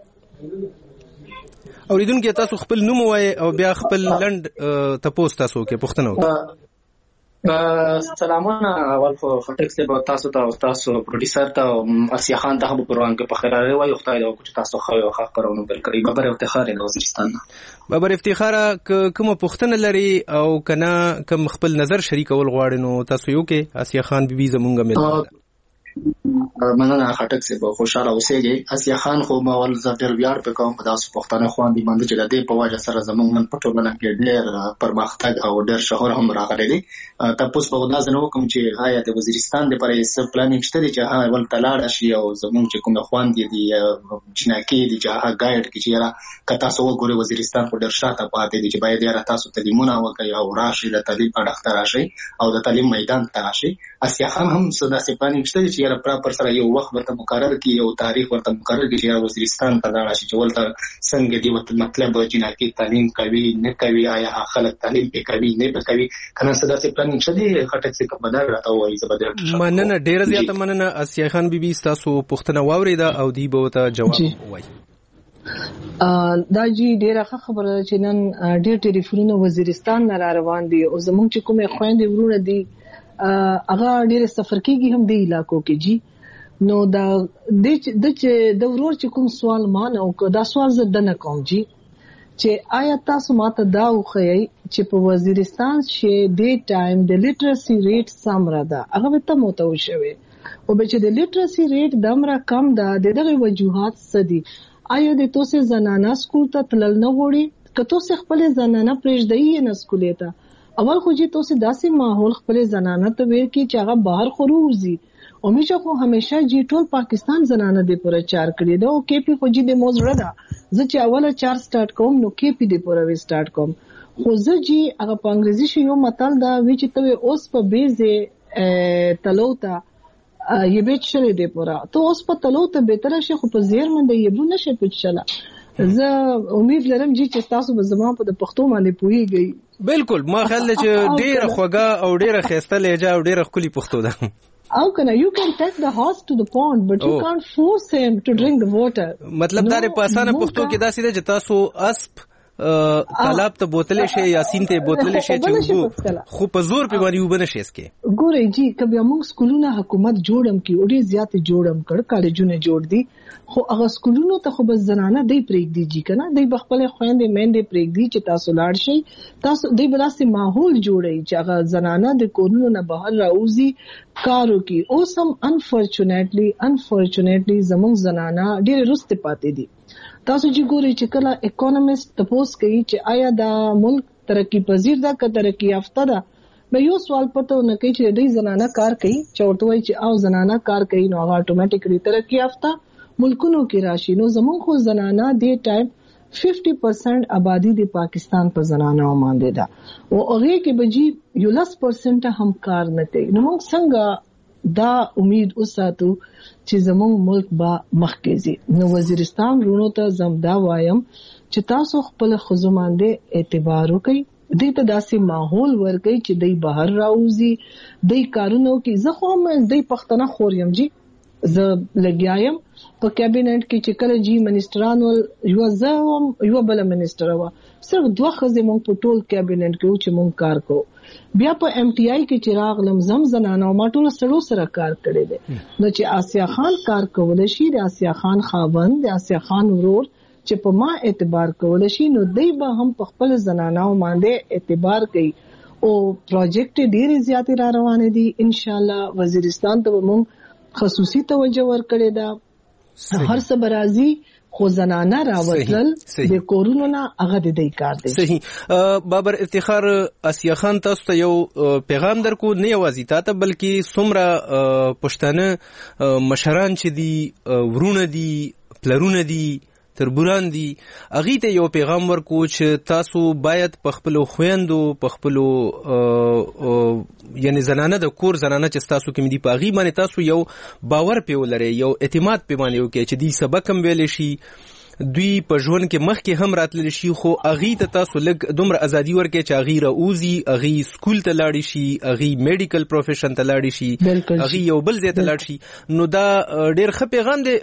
اوریدونکو تاسو خپل نوم وای او بیا خپل لند تاسو تاسو کې پوښتنه وکړه سلامونه اول خو خټک څه به تاسو ته تاسو پروډوسر ته اسیا خان ته په پروان کې په خیراره وای خدای دا چې تاسو خو یو حق کارونه بل کړی بابر افتخار د وزیرستان بابر افتخار کوم پوښتنه لري او کنا کوم خپل نظر شریکول غواړي نو تاسو یو کې اسیا خان بیبي زمونږ مل مننه خټک څه به خوشاله اوسېږي اسیا خان خو ما ول زړه ویار په کوم په تاسو پښتنه خوان دي باندې چې د دې په وجه سره زمونږ نن پټو باندې کې ډېر پرمختګ او ډېر شهرت هم راغلی دي تاسو په ودانه نو کوم چې آیا د وزیرستان د پرې سب پلانینګ شته چې ها ول تلاړ شي او زمونږ چې کوم خوان دي دي جنکی دي چې ها ګایډ کې چې را کتا سو ګوره وزیرستان په ډېر شاته پاتې دي چې باید را تاسو تعلیمونه وکړي او راشي د تعلیم په ډختر راشي او د تعلیم میدان ته راشي اسیا خان هم صدا سي پلانینګ شته چې را پراپر سره یو وخت ورته مقرر کی یو تاریخ ورته مقرر کی چې وزیرستان ته لاړ شي چې ولته څنګه دی وت مطلب جنکی تعلیم کوي نه کوي آیا خلک تعلیم په کوي نه په کوي کنه صدا سي پلانینګ شته خټک څه په بدل راته وایي زبردست مننه ډیر زیاته مننه اسیا خان بیبي تاسو پوښتنه واوریده او دی به ته جواب وایي دا جی ډیره خبره چې نن ډیر ټلیفونونه وزیرستان نه روان دي او زموږ چې کومه خويندې ورونه دي هغه ډیر سفر کیږي هم دی علاقو کې جی نو دا د د د ورور چې کوم سوال مان او دا سوال زه دنه کوم جی چې آیا تاسو ماته دا وخی چې په وزیرستان شې د ټایم د لیټرسي ریټ سمره ده هغه ته متوشوي او به چې د لیټرسي ریټ دمره کم ده دغه وجوهات سدي آیا د توسه زنانه سکول ته تلل نه وړي کته څه خپل زنانه پرېږدي نه سکول ته اول خو چې توسه داسې ماحول خپل زنانه ته ویر کی چې هغه بهر خروزي او میشه خو همیشه جی ټول پاکستان زنانه د پوره چار کړی دا او کې پی خو جی د موزړه ده زه چې اوله چار سٹارټ کوم نو کې پی د پوره وی سٹارټ کوم خو زه جی هغه په انګریزي شی یو متل دا وی چې ته اوس په بیزه تلوتا یې بیت شلې د پوره ته اوس په تلوتا به تر شي خو په زیر منده یې بونه شي پچلا زه امید لرم چې تاسو به زما په پښتو باندې پوهیږئ بالکل ما خیال چې ډیره خوګه او ډیره خسته لهجه او ډیره خولي پښتو ده How can I? You can take the horse to the pond, but you oh. can't force him to drink the water. مطلب دا په اسانه پښتو کې دا سیده چې تاسو اسب طلب ته بوتلې شي یا سین ته بوتلې شي چې خو په زور په باندې وبنه شي اسکه ګورې جی کبه موږ سکولونه حکومت جوړم کی اوري زیات جوړم کړ کالجونه جوړ دي خو هغه سکولونو ته خو بس زنانه دی پرېګ دی جی کنه دی بخپل خويندې مېندې پرېګ دی چې تاسو لاړ شي تاسو دی بلاسي ماحول جوړي چې هغه زنانه د کورونو نه بهر راوځي کارو کی اوس هم انفورچونټلی انفورچونټلی زموږ زنانه ډېر رسته پاتې دي تاسو چې ګورئ چې کله اکونومیست تاسو کوي چې آیا دا ملک ترقی پذیر ده که ترقی یافته ده به یو سوال پته نه کوي چې دوی زنانه کار کوي چورته وای چې او زنانه کار کوي نو هغه اتوماتیکلی ترقی یافته ملکونو کې راشي. نو زمون خو زنانه دې ټایم ففٹی پرسنٹ آبادی د پاکستان په زنانه باندې ده او هغه کې بجی یو لس پرسنٹ هم کار نه کوي. نو موږ څنګه دا امید وساتو چې زمون ملک با مخکې ځي. نو وزیرستان رونو ته زمدا وایم چې تاسو خپل خزو باندې اعتبار وکړئ، دې ته داسې ماحول ورکړئ چې دوی بهر راوځي، دوی کارونو کې زه خو هم دوی پښتنه خور یم جی، زه لګیایم په کابینټ کې چې کله جی منیسټران ول یو ځم یو بل منیسټر و صرف دوه خزې مونږ په ټول کابینټ کې چې مونږ کار کوو. بیا په ایم ټي آی کې چراغ لمزم زنانه او ما ټول سره سره کار کړی دی. نو چې آسیا خان کار کول شي، د آسیا خان خاوند، د آسیا خان ورور چې په ما اعتبار کول شي نو دوی به هم په خپل زنانه باندې اعتبار کوي او پروجیکټ ډېر زیات را روان دي. ان شاء الله وزیرستان ته مونږ خصوصي توجه ورکړې ده. هر څه برازي خو زنانه راوتل د کورونو نه هغه د دې کار دی. صحیح. بابر افتخار آسیا خان تاسو ته یو پیغام درکو، نه یوازې تاسو بلکې څومره پښتانه مشران چې دي، ورونه دي، پلرونه دي، تربوران دي، اغه ته یو پیغام ورکو چې تاسو باید په خپل خويندو په خپل یعنی زنانه د کور زنانه چې تاسو کوم دي په غي باندې تاسو یو باور په ولري، یو اعتماد په باندې وکړي چې دې سبق هم ویل شي، دوی په ژوند کې مخ کې هم راتل شي، خو اغه ته تاسو لګ دومره ازادي ورکړي چې اغه راوزي، اغه سکول ته لاړ شي، اغه میډیکل پروفیشن ته لاړ شي، اغه یو بل ځای ته لاړ شي. نو دا ډېر ښه پیغام دی.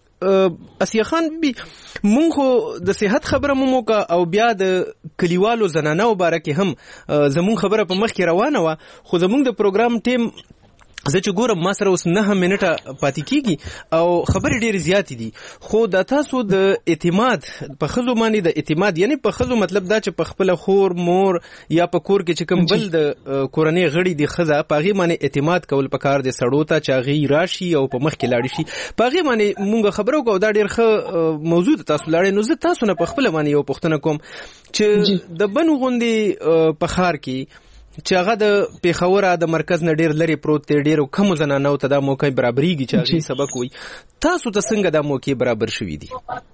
آسیا خان بي مونږ خو د صحت خبره مو کا او بیا د کلیوالو زنانه مبارکه هم زمون خبره په مخ کې روانه و، خو زمونږ د پروګرام ټیم زه چې ګورم ما سره اوس نه منټه پاتې کیږي او خبرې ډېرې زیاتې دي. خو دا تاسو د اعتماد په خزو باندې د اعتماد یعنی په خزو مطلب دا چې په خپل خور مور یا په کور کې چې کوم بل د کورنۍ غړي د خزه په غي باندې اعتماد کول پکار دي، سړو ته چې غي راشي او په مخ کې لاړ شي په غي باندې مونږ خبرو کو. دا ډېر ښه موضوع تاسو لاړې. نو زه تاسو نه په خپل باندې یو پوښتنه کوم چې د بنو غوندي په خار کې چې هغه د پیښور د مرکز نه ډېر لري پروت دی، ډېر کم زنانه او ته دا موقع برابرېږي چې هغه سبق وي، تاسو ته څنګه دا موقع برابر شوي دي؟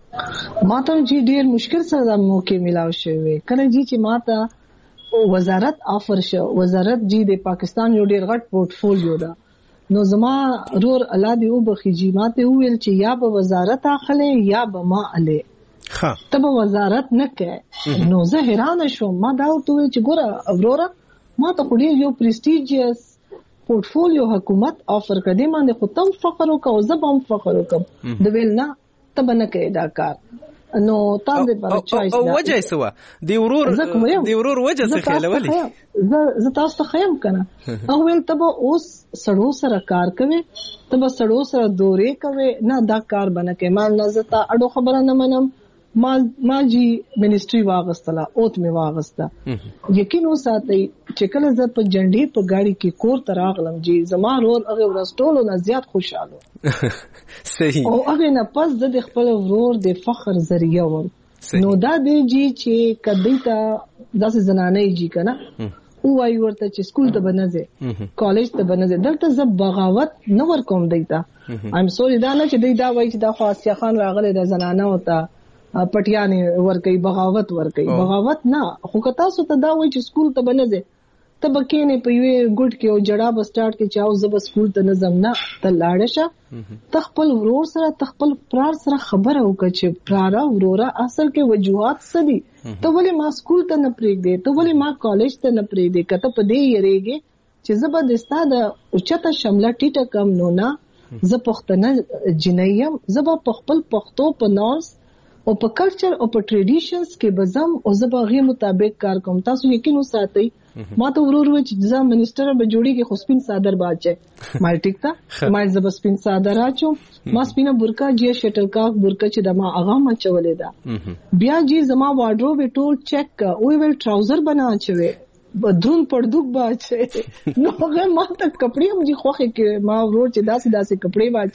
ما ته جی ډېر مشکل سره دا موقع ملاو شوی. کله جی چې ما ته وزارت آفر شو، وزارت جی د پاکستان یو ډېر غټ پورټفولیو ده، نو زما رور الله دې وبخي جی ما ته ویل چې یا به وزارت اخلي یا به ما اله ها ته به وزارت نه کې. نو زه حیران شوم، ما دا ورته ویل چې ګوره اورورا ما ته خو ډېر یو پریسټیجیس پورټفولیو حکومت آفر کړي، باندې خو تم فخر وکاو زه به هم فخر وکم. د ویل نه ته به نه کوي دا کار. نو تاسو به چويس او وجه سوا دی ورور دی ورور وجه څه خلولي زه زه تاسو ته خیم کنه او ویل ته به اوس سړو سره کار کوي، ته به سړو سره دورې کوي، نه دا کار بنه کوي. ما نه زتا اډو خبره نه منم، ما ما جی منیسټری واغستله اوت می واغسته. یقین وساتئ چې کله زه په جنډې په گاڑی کې کور ته راغلم جی زما ورور هغه ورستولو نه زیات خوشاله صحیح او هغه نه پس د خپل ورور د فخر ذریعہ و. نو دا دی جی چې کدی ته داسې زنانه جی کنه او وايي ورته چې سکول ته بنځه کالج ته بنځه دلته زه بغاوت نه ور کوم دیتا. ایم سوري دا نه چې دی دا وایي چې دا خو آسیا خان راغله د زنانه وتا پټیانی ورکي بغاوت ورکي بغاوت نه. خو که تاسو ته دا وایي چې سکول ته بنځه ته بکینه په یوه ګډ کې او جړه به سٹارټ کې چاو زب سکول ته نظم نه ته لاړ شه، تخپل ورور سره تخپل پرار سره خبره وکړه چې پرارا ورورا اصل کې وجوهات سدي، ته ولې ما سکول ته نه پریږدې، ته ولې ما کالج ته نه پریږدې، کته په دې یریږي چې زبردسته د اوچته شمله ټیټه کم نو نه زه پښتنه جنیم، زب په خپل پښتو په نورس او په کلچر او په ټریډیشنز کې بزم او زب غي مطابق کار کوم. تاسو یقین وساتئ ما ته ورور و چې ځا منیسټر به جوړیږي خو سپین صادر باچه ما ټیک تا ما زب سپین صادر اچو ما سپینه برکا جی شټل کا برکا چې د ما اغا ما چولې دا بیا جی زما وارډروب ټول چیک کا او ویل ټراوزر بنا چوي بدرون پردوک باچه نو هغه ما ته کپڑے هم جی خوخه کې ما ورور چې داسې داسې کپڑے واچوي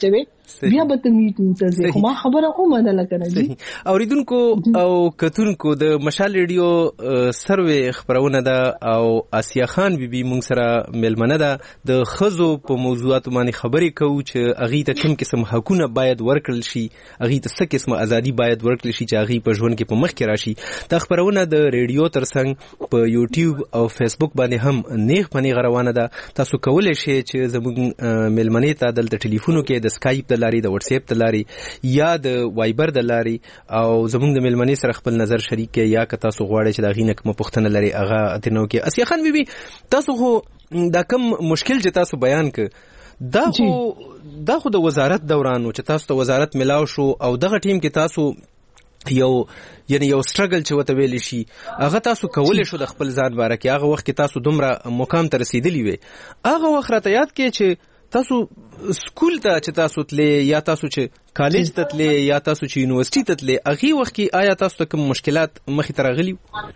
بیا به ته میټینګ ته ځې خو ما خبره ومنله که نه جي. اوریدونکو او کتونکو د مشال ریډیو سروې خپرونه ده او آسیا خان بیبي موږ سره میلمنه ده. د ښځو په موضوعاتو باندې خبرې کوو چې هغوی ته کوم قسم حقونه باید ورکړل شي، هغوی ته څه قسمه ازادي باید ورکړل شي چې هغوی په ژوند کې په مخکې راشي. دا خپرونه د ریډیو ترڅنګ په یوټیوب او فیسبوک باندې هم نیغ په نیغه روانه ده. تاسو کولی شئ چې زموږ میلمنې ته دلته ټلیفونو کې د سکایپ د لارې، د وټس اپ د لارې یا د وایبر د لارې او زموږ د میلمنې سره خپل نظر شریک کړئ، یا که تاسو غواړئ چې د هغې نه کومه پوښتنه لرئ هغه اتینه وکړئ. اسیا خان بیبي تاسو خو دا کوم مشکل چې تاسو بیان کړ دا خو دا خو د وزارت دوران و چې تاسو ته وزارت ملاو شو او دغه ټیم کې تاسو یو یعنی یو سټرګل چې وته ویل شي هغه تاسو کولی شو د خپل ځان باره کې. هغه وخت کې تاسو دومره مقام ته رسیدلی وي. هغه وخت راته یاد کې چې تاسو سکول ته چې تاسو تلې یا تاسو چې کالج ته تلې یا تاسو چې یونیورسيټي ته تلې هغه وخت کې آیا تاسو ته کوم مشکلات مخې ته راغلي؟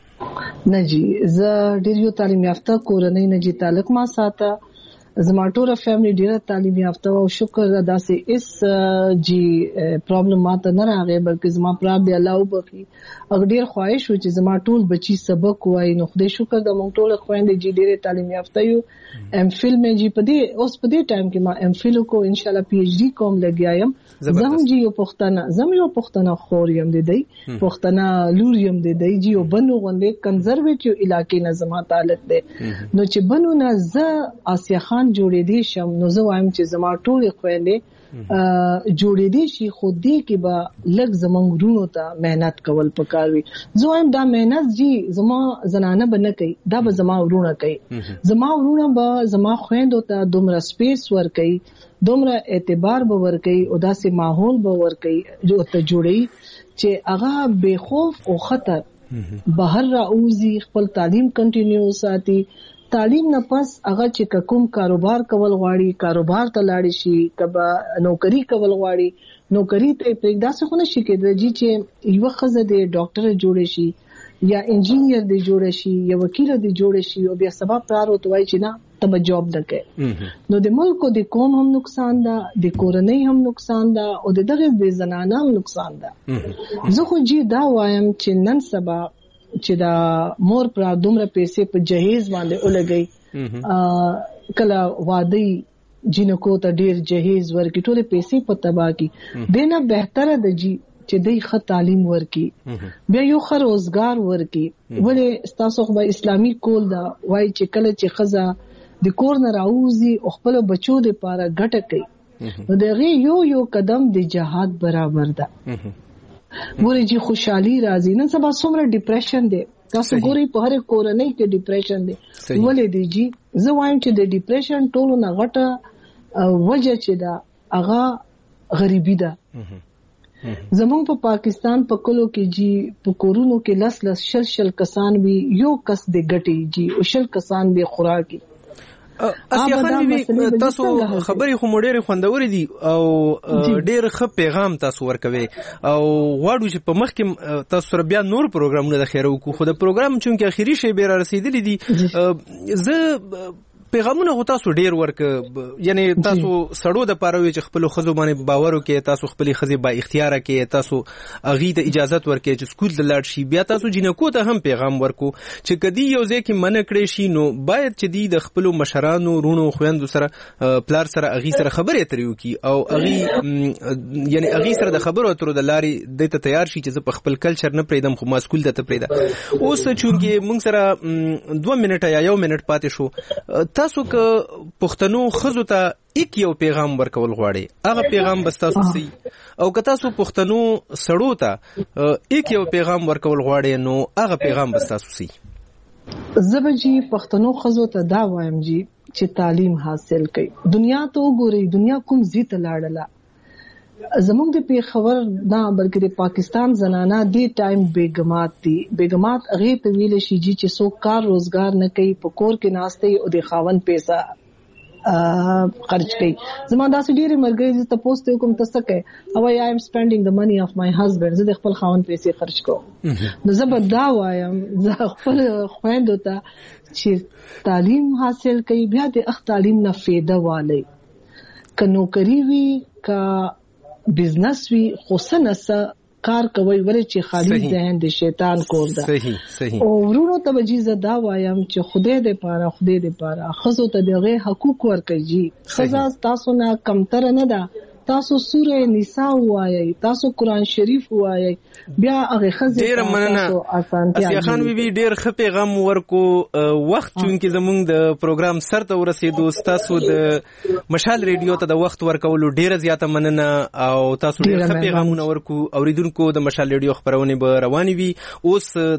نه جی، زه ډېر یو تعلیم یافته کورنۍ نه جی تعلق ما ساته. زما ټوله فیملی ډیره تعلیم یافته او شکر ادا سي اس جی پرابلم ماته نه راغی، بلکې زما پلار دی الله وبخي اګ ډیر خواهش و چې زما ټول بچي سبق وایي. نو خدای شکر د مونږ ټول خويندې جی ډیره تعلیم یافته یو. ام فل مې جی پدې اوس پدې ټایم کې ما ام فل کو ان شاء الله پی ایچ ڈی کوم لګیایم. زم جی یو پښتنه زم یو پښتنه خور یم دی دی پښتنه لور یم دی دی جی او بنو غوندې کنزرویټیو علاقې نه زما تعلق دی. نو چې بنو نه ز آسیا خان جوړې دي شم نو زه وایم چې زما ټولې خويندې جوړې دي شي خو دې کې به لږ زمونږ ورونو ته مهنت کول پکار وي. زه وایم دا مهنت جی زما زنانه به نه کوي، دا به زما ورونه کوي. زما ورونه به زما خويندو ته دومره سپیس ورکوي، دومره اعتبار به ورکوي او داسې ماحول به ورکوي جو ته جوړي چې هغه بے خوف او خطر بهر راوځي، خپل تعلیم کنټینیو ساتي. تعلیم نه پس هغه چې کوم کاروبار کول غواړي کاروبار ته لاړ شي، کبا نوکری کول غواړي نوکری ته پرېږدا څه خو نشي کېدای جی چې یو خزه د ډاکټر جوړ شي یا انجینیر دی جوړ شي یا وکیل دی جوړ شي او بیا سبب پرار او توای چې نه تب جاب دکې. نو د ملک او د قوم هم نقصان ده، د کورنۍ هم نقصان ده او د دغه بې زنانه هم نقصان ده. زه خو جی دا وایم چې نن سبا چې دا مور پر دومره پیسې په جهیز باندې ولګي کله وادي جنکو ته ډیر جهیز ورکی ټول پیسې په تبا کی دینه بهتره د جی چې دای خ تعلیم ورکی بیا یو خ روزګار ورکی. ولې تاسو خو اسلامي کول دا وای چې کله چې خزا د کور نه راوځي او خپل بچو د پاره ګټه کوي نو دغه یو یو قدم د جهاد برابر ده. ګوري جی خوشحالي راځي. نن سبا څومره ډیپریشن دی، تاسو ګوري په هر کورنۍ کې ډیپریشن دی. ولې دی جی؟ زه وایم چې د ډیپریشن ټولو نه غټه وجه چې دا هغه غریبي ده. زمونږ په پاکستان په کلو کې جی په کورونو کې لس لس شل شل کسان وي، یو کس د ګټي جی او شل کسان به خوراکي. اسیا خان بیبي تاسو خبرې خو ډېرې خوندورې دي او ډېر ښه پیغام تاسو ورکوي او غواړو چې په مخ کې تاسو سره بیا نور پروګرامونه د خیر وکړو، خو د پروګرام چونکې اخیری شی به را رسیدلی دي زه پیغامونه غو تاسو ډیر ورک یعنی تاسو سړو د پاره وي چې خپل خزو باندې باور وکي، تاسو خپل خزي با اختیار کې تاسو اغي ته اجازه ورکړي چې سکول د لاړ شي. بیا تاسو جنکو ته هم پیغام ورکو چې کدی یو ځای کې منع کړی شي نو باید چې دی د خپل مشرانو رونو خويندو سره پلار سره اغي سره خبرې اترې وکي او اغي یعنی اغي سره د خبرو اترو د لارې د ته تیار شي چې زه په خپل کلچر نه پریدم خو ما سکول ته پریدا. اوس چونګې موږ سره دوه منټه یا یو منټ پاتې شو، تاسو که پښتنو خزو ته یک یو پیغام ورکول غواړي هغه پیغام بس تاسو سي، او که تاسو پښتنو سړو ته یک یو پیغام ورکول غواړي نو هغه پیغام بس تاسو سي. زبجی پښتنو خزو ته دا وایم جی چې تعلیم حاصل کړئ، دنیا ته وګورئ دنیا کوم زیت لاړله. زمونږ د پیښور نه بلکې د پاکستان زنانه دی ټایم بیگمات دي. بیگمات هغه ته ویل شي چې څوک کار روزګار نه کوي، په کور کې ناشته او د خاون پیسې خرج کوي. زما داسې ډېرې مرګي چې تاسو ته کوم تاسو کوي او I am spending the money of my husband، زه د خپل خاون پیسې خرج کوم. نو زه به دا وایم زه خپل خويندو ته چې تعلیم حاصل کوي، بیا د اخ تعلیم نه فایده والی، که نوکری وي که بزنس وی خو سنسه کار کوي ورې چې خالی ذهن د شیطان کور ده. صحیح صحیح. او ورونو ته به جزا دا وایم چې خدای دې پاره خدای دې پاره خزو ته دغه حقوق ورکړي. خزا تاسو نه کمتر نه ده. تاسو سوره نساء وایي، تاسو قران شریف وایي، بیا هغه خزه ډیر مننه. اسیا خان بیبي ډیر ښه پیغام ورکو. وخت چونکې زموږ د پروګرام سر ته ورسېدو، تاسو د مشال ریډیو ته د وخت ورکولو ډیره زیاته مننه او تاسو ډیر ښه پیغامونه ورکو. اوریدونکو د مشال ریډیو خبرونه به روانې وي. اوس